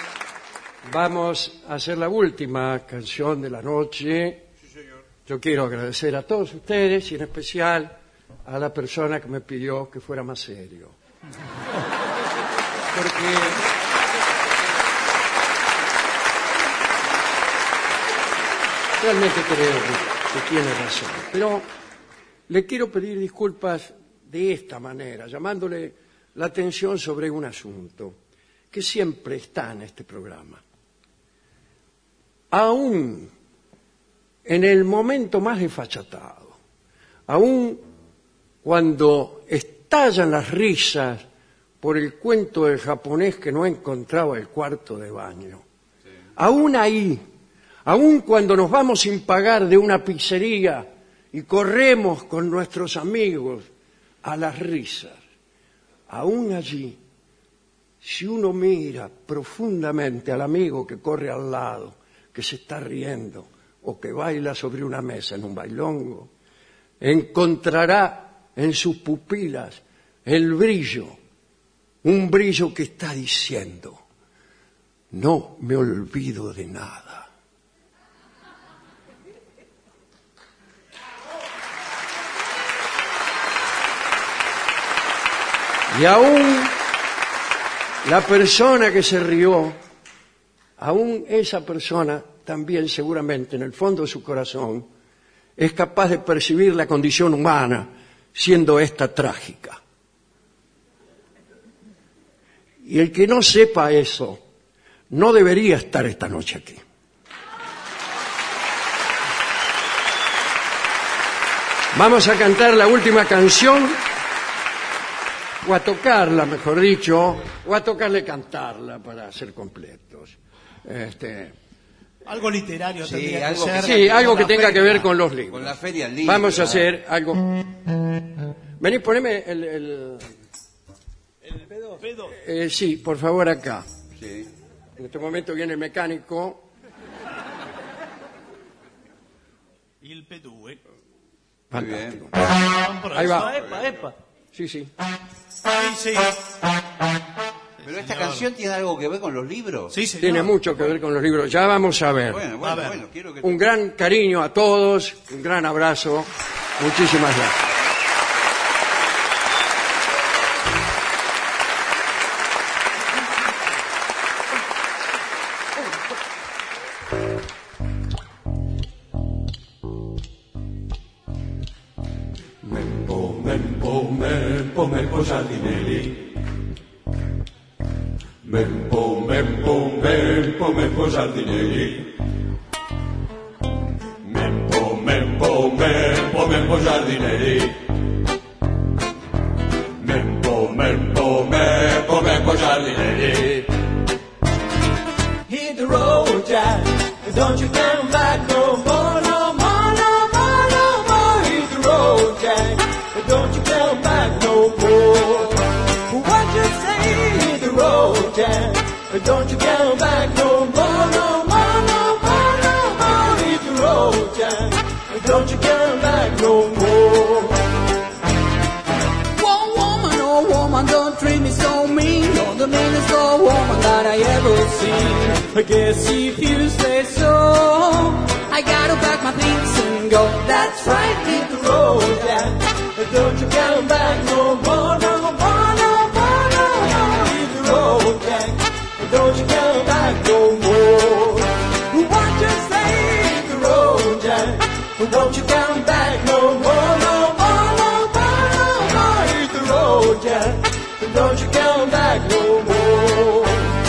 Vamos a hacer la última canción de la noche. Yo quiero agradecer a todos ustedes y en especial a la persona que me pidió que fuera más serio. Porque realmente creo que, que tiene razón. Pero le quiero pedir disculpas de esta manera, llamándole la atención sobre un asunto que siempre está en este programa. Aún en el momento más desfachatado, aún cuando estallan las risas por el cuento del japonés que no encontraba el cuarto de baño, sí. Aún ahí, aún cuando nos vamos sin pagar de una pizzería y corremos con nuestros amigos a las risas, aún allí, si uno mira profundamente al amigo que corre al lado, que se está riendo o que baila sobre una mesa en un bailongo, encontrará en sus pupilas el brillo, un brillo que está diciendo, no me olvido de nada. Y aún la persona que se rió, aún esa persona también seguramente en el fondo de su corazón es capaz de percibir la condición humana siendo esta trágica. Y el que no sepa eso no debería estar esta noche aquí. Vamos a cantar la última canción, o a tocarla, mejor dicho, o a tocarle cantarla para ser completos. Este, algo literario sí, tendría algo que que ser. sí, algo que tenga feria, que ver con los libros. Con la feria del libro. Vamos a hacer algo. Vení, poneme el... el... El pedo. Eh, sí, por favor, acá. Sí. En este momento viene el mecánico. Y el pedú, ¿eh? Fantástico. Muy Ahí va. Epa, epa. Sí, sí. Sí, sí. Pero esta canción tiene algo que ver con los libros. Sí, señor. Tiene mucho que ver con los libros. Ya vamos a ver. Bueno, A bueno, ver. bueno, quiero que... Un gran cariño a todos, un gran abrazo. Muchísimas gracias. Mempo, mempo, mempo, mempo giardinelli. Mempo, mempo, mempo, mempo giardinelli. Mempo, mempo, mempo, mempo giardinelli. Mempo, mempo, mempo, mempo giardinelli. Hit the road, Jack. Don't you come back no more, no more, no more, no more. Hit the road, Jack. Don't you come back no more. What you say? Hit the road, Jack. Don't you come back no more, no more, no more, no more. Hit the road, Jack. Don't you come back no more. One woman, oh woman, don't treat me so mean. You're the meanest old woman that I ever seen. I guess if you say so, I gotta pack my things and go. that's right, hit the road, Jack. Don't you come back no more, no more, no more, no more. Hit the road, Jack. Don't you come back no more. What you say? Hit the road, Jack. Don't you come back no more, no more, no more, no more. Hit the road, Jack. Don't you come back no more.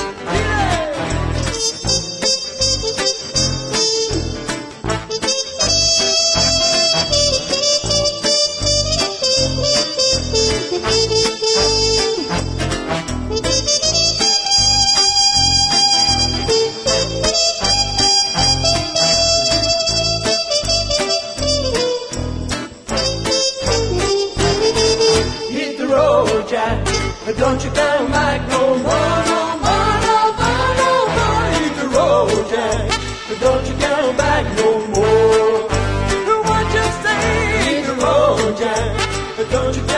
Hit the road, Jack. Don't you come back no more, no more, no more, no more. Hit the road, Jack. Don't you come back no more. What you say? Hit the road, Jack. Don't you